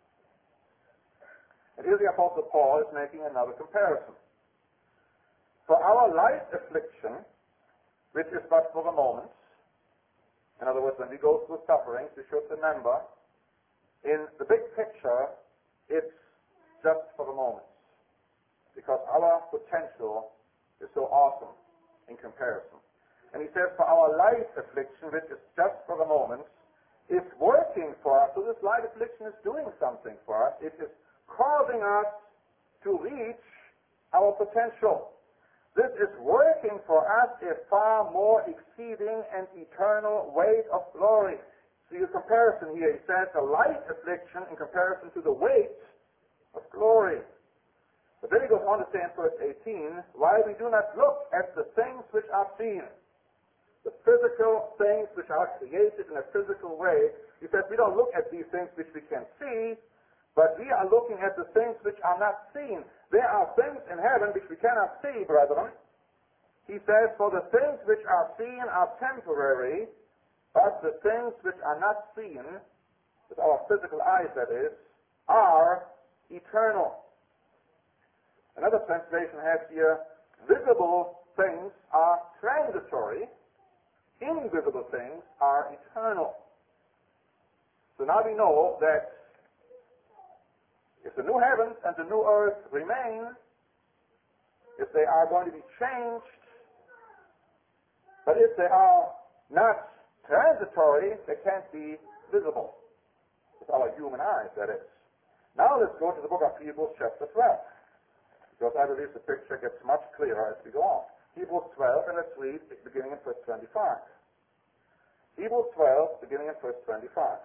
And here the Apostle Paul is making another comparison. For our light affliction, which is but for a moment, in other words, when we go through sufferings, we should remember, in the big picture, it's just for the moment. Because our potential is so awesome in comparison. And he says, for our light affliction, which is just for the moment, is working for us. So this light affliction is doing something for us. It is causing us to reach our potential. This is working for us a far more exceeding and eternal weight of glory. See the comparison here. He says a light affliction in comparison to the weight of glory. But then he goes on to say in verse eighteen, while we do not look at the things which are seen, the physical things which are created in a physical way, he says we don't look at these things which we can see, but we are looking at the things which are not seen. There are things in heaven which we cannot see, brethren. He says, for the things which are seen are temporary, but the things which are not seen, with our physical eyes that is, are eternal. Another translation has here, visible things are transitory, invisible things are eternal. So now we know that if the new heavens and the new earth remain, if they are going to be changed, but if they are not transitory, they can't be visible with our human eyes, that is. Now let's go to the book of Hebrews chapter twelve, because I believe the picture gets much clearer as we go on. Hebrews twelve, and let's read beginning in verse twenty-five. Hebrews twelve, beginning in verse twenty-five.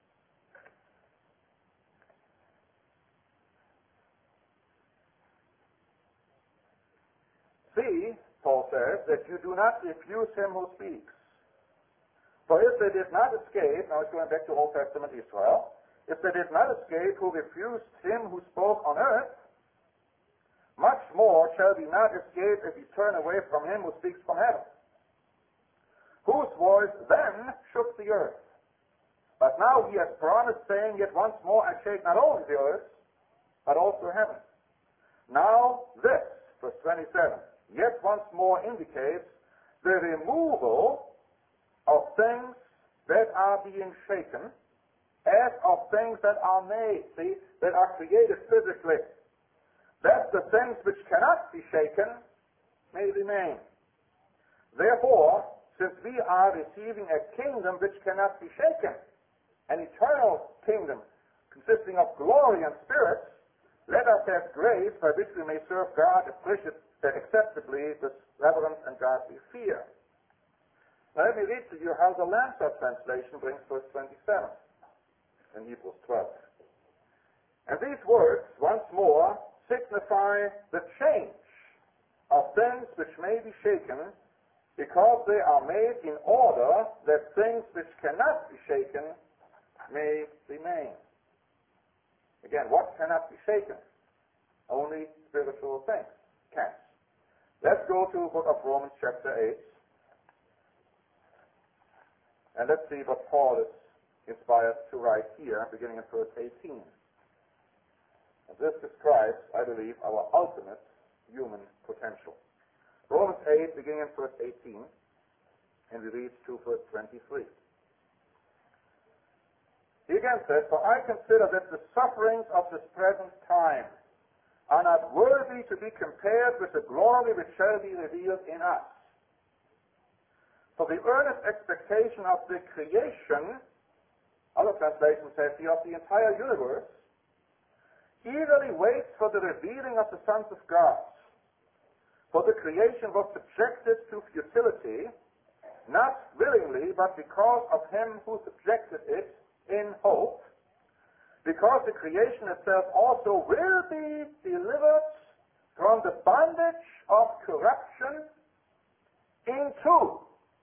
See, Paul says, that you do not refuse him who speaks. For if they did not escape, now it's going back to Old Testament Israel, if they did not escape who refused him who spoke on earth, much more shall we not escape if we turn away from him who speaks from heaven, whose voice then shook the earth. But now he has promised, saying, yet once more I shake not only the earth, but also heaven. Now this, verse twenty-seven, yet once more indicates the removal of things that are being shaken as of things that are made, see, that are created physically. That the things which cannot be shaken may remain. Therefore, since we are receiving a kingdom which cannot be shaken, an eternal kingdom consisting of glory and spirits, let us have grace by which we may serve God acceptably with reverence and godly fear. Now let me read to you how the Lamsa translation brings verse twenty-seven in Hebrews twelve. And these words, once more, signify the change of things which may be shaken, because they are made in order that things which cannot be shaken may remain. Again, what cannot be shaken? Only spiritual things can. Let's go to the book of Romans chapter eight, and let's see what Paul is inspired to write here, beginning in verse eighteen. And this describes, I believe, our ultimate human potential. Romans eight, beginning in verse eighteen, and we read to verse twenty-three. He again says, for I consider that the sufferings of this present time are not worthy to be compared with the glory which shall be revealed in us. For the earnest expectation of the creation, other translations say here, of the entire universe, eagerly waits for the revealing of the sons of God. For the creation was subjected to futility, not willingly, but because of him who subjected it in hope, because the creation itself also will be delivered from the bondage of corruption into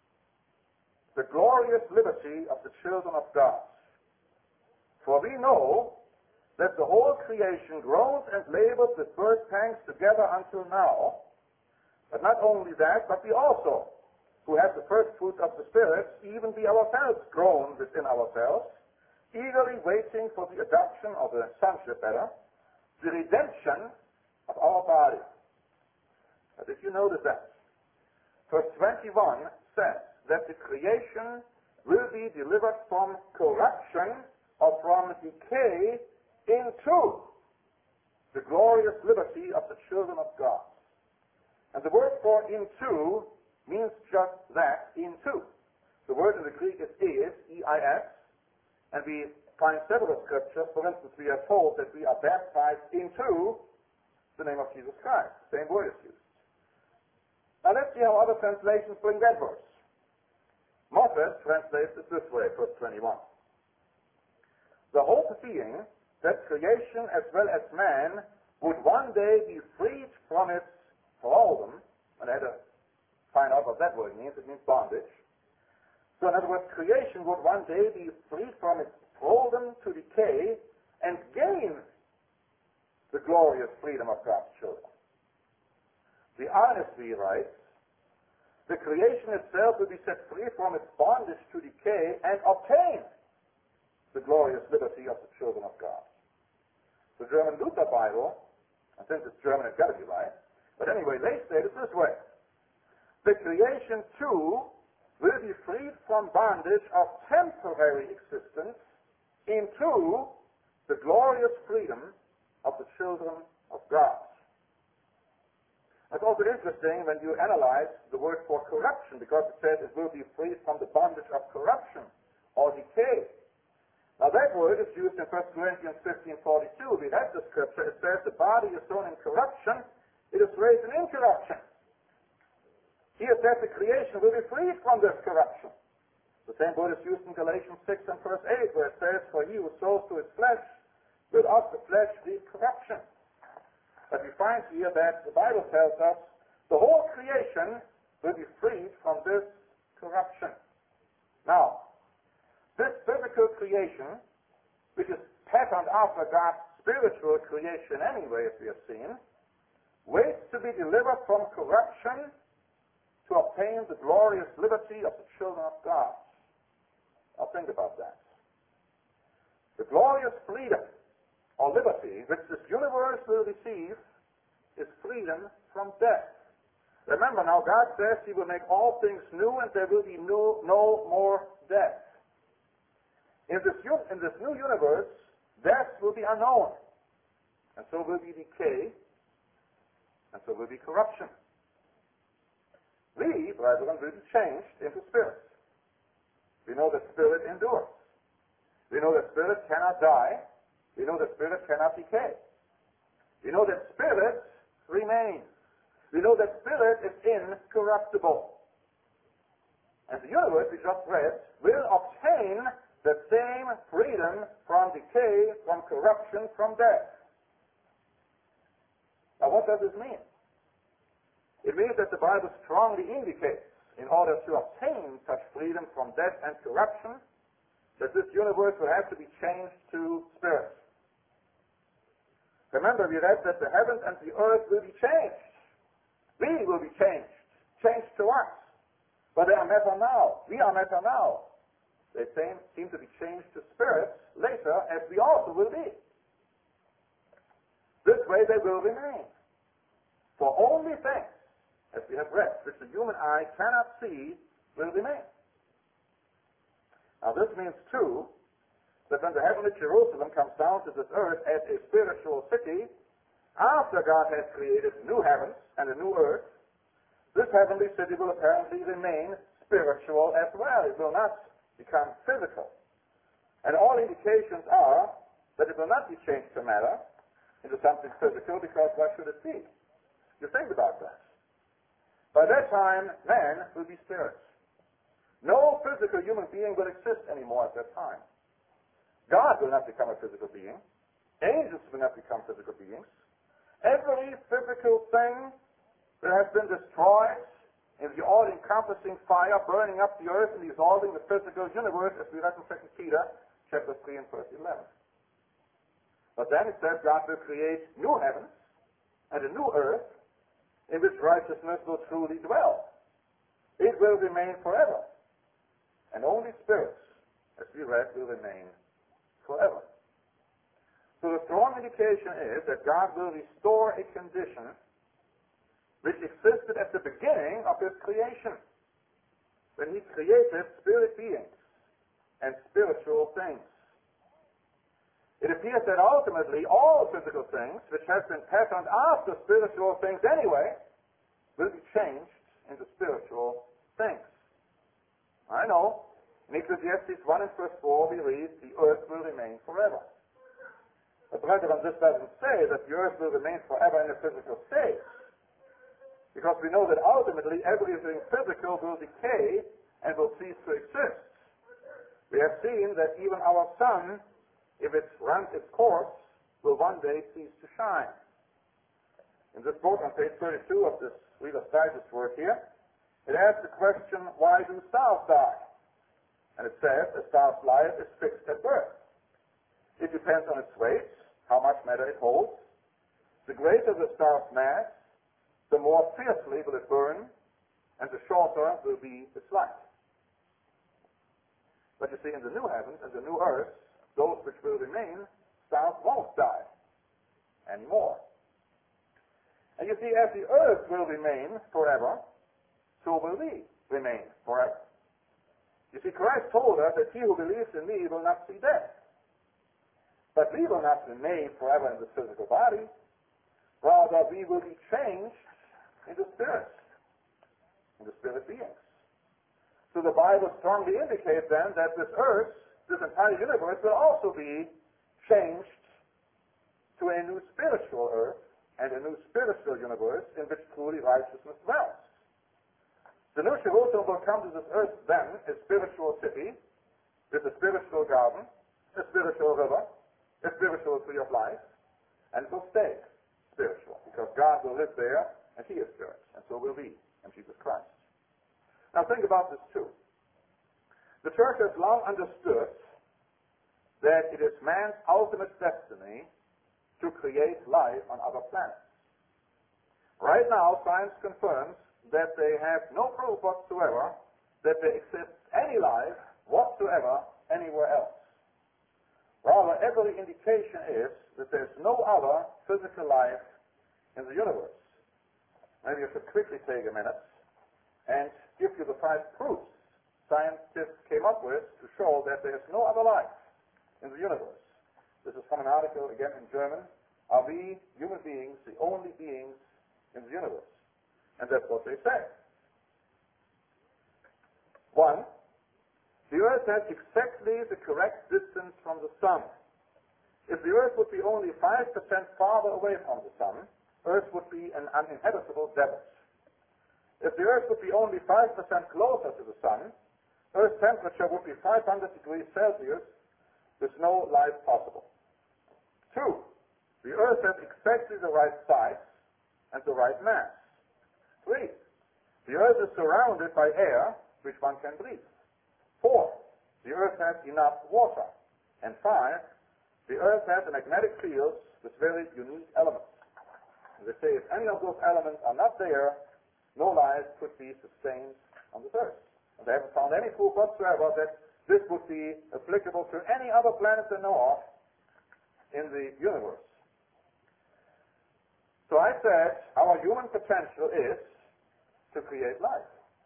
the glorious liberty of the children of God. For we know that the whole creation groans and labors with birth pangs together until now. But not only that, but we also, who have the first fruits of the Spirit, even we ourselves groan within ourselves, eagerly waiting for the adoption of the sonship, better, the redemption of our body. But if you notice that, verse twenty-one says that the creation will be delivered from corruption or from decay into the glorious liberty of the children of God. And the word for into means just that, into. The word in the Greek is is, E I S, and we find several scriptures. For instance, we are told that we are baptized into the name of Jesus Christ. The same word is used. Now let's see how other translations bring that verse. Moffat translates it this way, verse twenty-one. The hope being that creation as well as man would one day be freed from its thraldom, and I had to find out what that word means. It means bondage. So in other words, creation would one day be freed from its thraldom to decay and gain the glorious freedom of God's children. The honestly writes the creation itself will be set free from its bondage to decay and obtain the glorious liberty of the children of God. The German Luther Bible, and since it's German, it's got to be right, but anyway, they state it this way. The creation, too, will be freed from bondage of temporary existence into the glorious freedom of the children of God. It's also interesting when you analyze the word for corruption, because it says it will be freed from the bondage of corruption or decay. Now that word is used in First Corinthians fifteen forty-two. We read the scripture. It says the body is sown in corruption, it is raised in incorruption. Here it says the creation will be freed from this corruption. The same word is used in Galatians six and verse eight, where it says, for he who sows to his flesh will of the flesh reap corruption. But we find here that the Bible tells us the whole creation will be freed from this corruption. Now, this physical creation, which is patterned after God's spiritual creation anyway, as we have seen, waits to be delivered from corruption to obtain the glorious liberty of the children of God. Now think about that. The glorious freedom or liberty which this universe will receive is freedom from death. Remember now, God says he will make all things new and there will be no, no more death. In this, in this new universe, death will be unknown, and so will be decay, and so will be corruption. We, brethren, will be changed into spirits. We know that spirit endures. We know that spirit cannot die. We know that spirit cannot decay. We know that spirit remains. We know that spirit is incorruptible. And the universe we just read will obtain the same freedom from decay, from corruption, from death. Now what does this mean? It means that the Bible strongly indicates, in order to obtain such freedom from death and corruption, that this universe will have to be changed to spirit. Remember, we read that the heavens and the earth will be changed. We will be changed, changed to us. But they are matter now. We are matter now. They seem, seem to be changed to spirits later, as we also will be. This way they will remain. For only things, as we have read, which the human eye cannot see, will remain. Now this means, too, that when the heavenly Jerusalem comes down to this earth as a spiritual city, after God has created new heavens and a new earth, this heavenly city will apparently remain spiritual as well. It will not become physical. And all indications are that it will not be changed to matter, into something physical, because why should it be? You think about that. By that time, man will be spirits. No physical human being will exist anymore at that time. God will not become a physical being. Angels will not become physical beings. Every physical thing that has been destroyed in the all-encompassing fire burning up the earth and dissolving the physical universe, as we read in Second Peter chapter three and verse eleven. But then it says God will create new heavens and a new earth in which righteousness will truly dwell. It will remain forever. And only spirits, as we read, will remain forever. So the strong indication is that God will restore a condition which existed at the beginning of his creation, when he created spirit beings and spiritual things. It appears that ultimately all physical things, which have been patterned after spiritual things anyway, will be changed into spiritual things. I know. In Ecclesiastes one and verse four we read, the earth will remain forever. But brethren, this doesn't say that the earth will remain forever in a physical state. Because we know that ultimately everything physical will decay and will cease to exist. We have seen that even our sun, if it runs its course, will one day cease to shine. In this book on page thirty-two of this Reader's Digest work here, it asks the question, why do stars die? And it says, a star's life is fixed at birth. It depends on its weight, how much matter it holds. The greater the star's mass, the more fiercely will it burn, and the shorter will be its life. But you see, in the new heavens and the new earth, those which will remain, stars won't die anymore. And you see, as the earth will remain forever, so will we remain forever. You see, Christ told us that he who believes in me will not see death. But we will not remain forever in the physical body. Rather, we will be changed into spirits, into spirit beings. So the Bible strongly indicates then that this earth, this entire universe, will also be changed to a new spiritual earth and a new spiritual universe in which truly righteousness dwells. The New Jerusalem will come to this earth then, a spiritual city, with a spiritual garden, a spiritual river, a spiritual tree of life, and it will stay spiritual, because God will live there, and he is spirit, and so will we in Jesus Christ. Now think about this too. The church has long understood that it is man's ultimate destiny to create life on other planets. Right now, science confirms that they have no proof whatsoever that there exists any life whatsoever anywhere else. Rather, every indication is that there's no other physical life in the universe. Maybe I should quickly take a minute and give you the five proofs scientists came up with to show that there is no other life in the universe. This is from an article, again in German. Are we, human beings, the only beings in the universe? And that's what they say. One, the Earth has exactly the correct distance from the Sun. If the Earth would be only five percent farther away from the Sun, Earth would be an uninhabitable desert. If the Earth would be only five percent closer to the Sun, Earth's temperature would be five hundred degrees Celsius with no life possible. Two, the Earth has exactly the right size and the right mass. Three, the Earth is surrounded by air which one can breathe. Four, the Earth has enough water. And five, the Earth has a magnetic field with very unique elements. And they say if any of those elements are not there, no life could be sustained on this earth. And they haven't found any proof whatsoever that this would be applicable to any other planet they know of in the universe. So I said our human potential is to create life.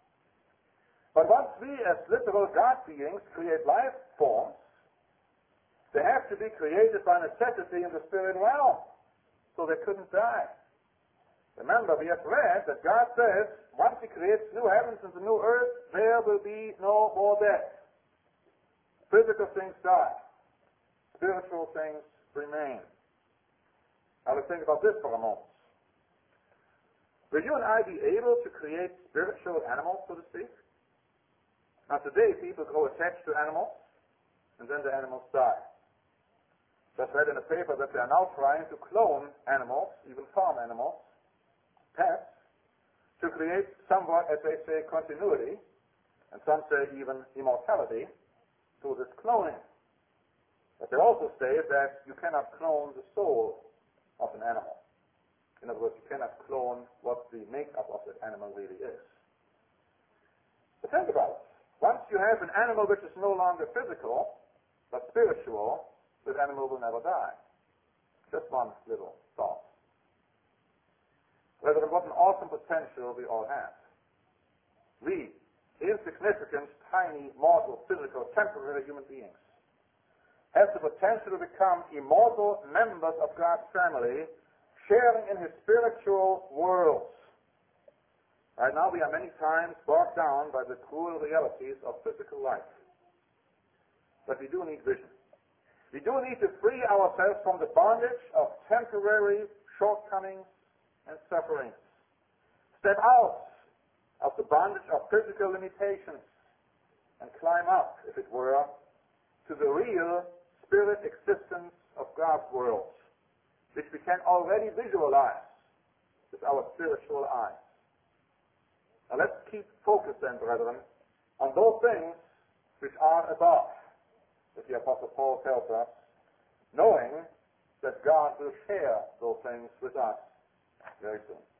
But once we as literal God beings create life forms, they have to be created by necessity in the spirit realm, so they couldn't die. Remember, we have read that God says, once he creates new heavens and the new earth, there will be no more death. Physical things die. Spiritual things remain. Now let's think about this for a moment. Will you and I be able to create spiritual animals, so to speak? Now today people grow attached to animals, and then the animals die. Just read in a paper that they are now trying to clone animals, even farm animals, pets, to create somewhat, as they say, continuity, and some say even immortality, through this cloning. But they also say that you cannot clone the soul of an animal. In other words, you cannot clone what the makeup of that animal really is. But think about it. Once you have an animal which is no longer physical, but spiritual, that animal will never die. Just one little thought. Brethren, what an awesome potential we all have. We, insignificant, tiny, mortal, physical, temporary human beings, have the potential to become immortal members of God's family, sharing in his spiritual worlds. Right now we are many times bogged down by the cruel realities of physical life. But we do need vision. We do need to free ourselves from the bondage of temporary shortcomings and sufferings. Step out of the bondage of physical limitations and climb up, if it were, to the real spirit existence of God's world, which we can already visualize with our spiritual eyes. Now let's keep focused then, brethren, on those things which are above, as the Apostle Paul tells us, knowing that God will share those things with us very soon.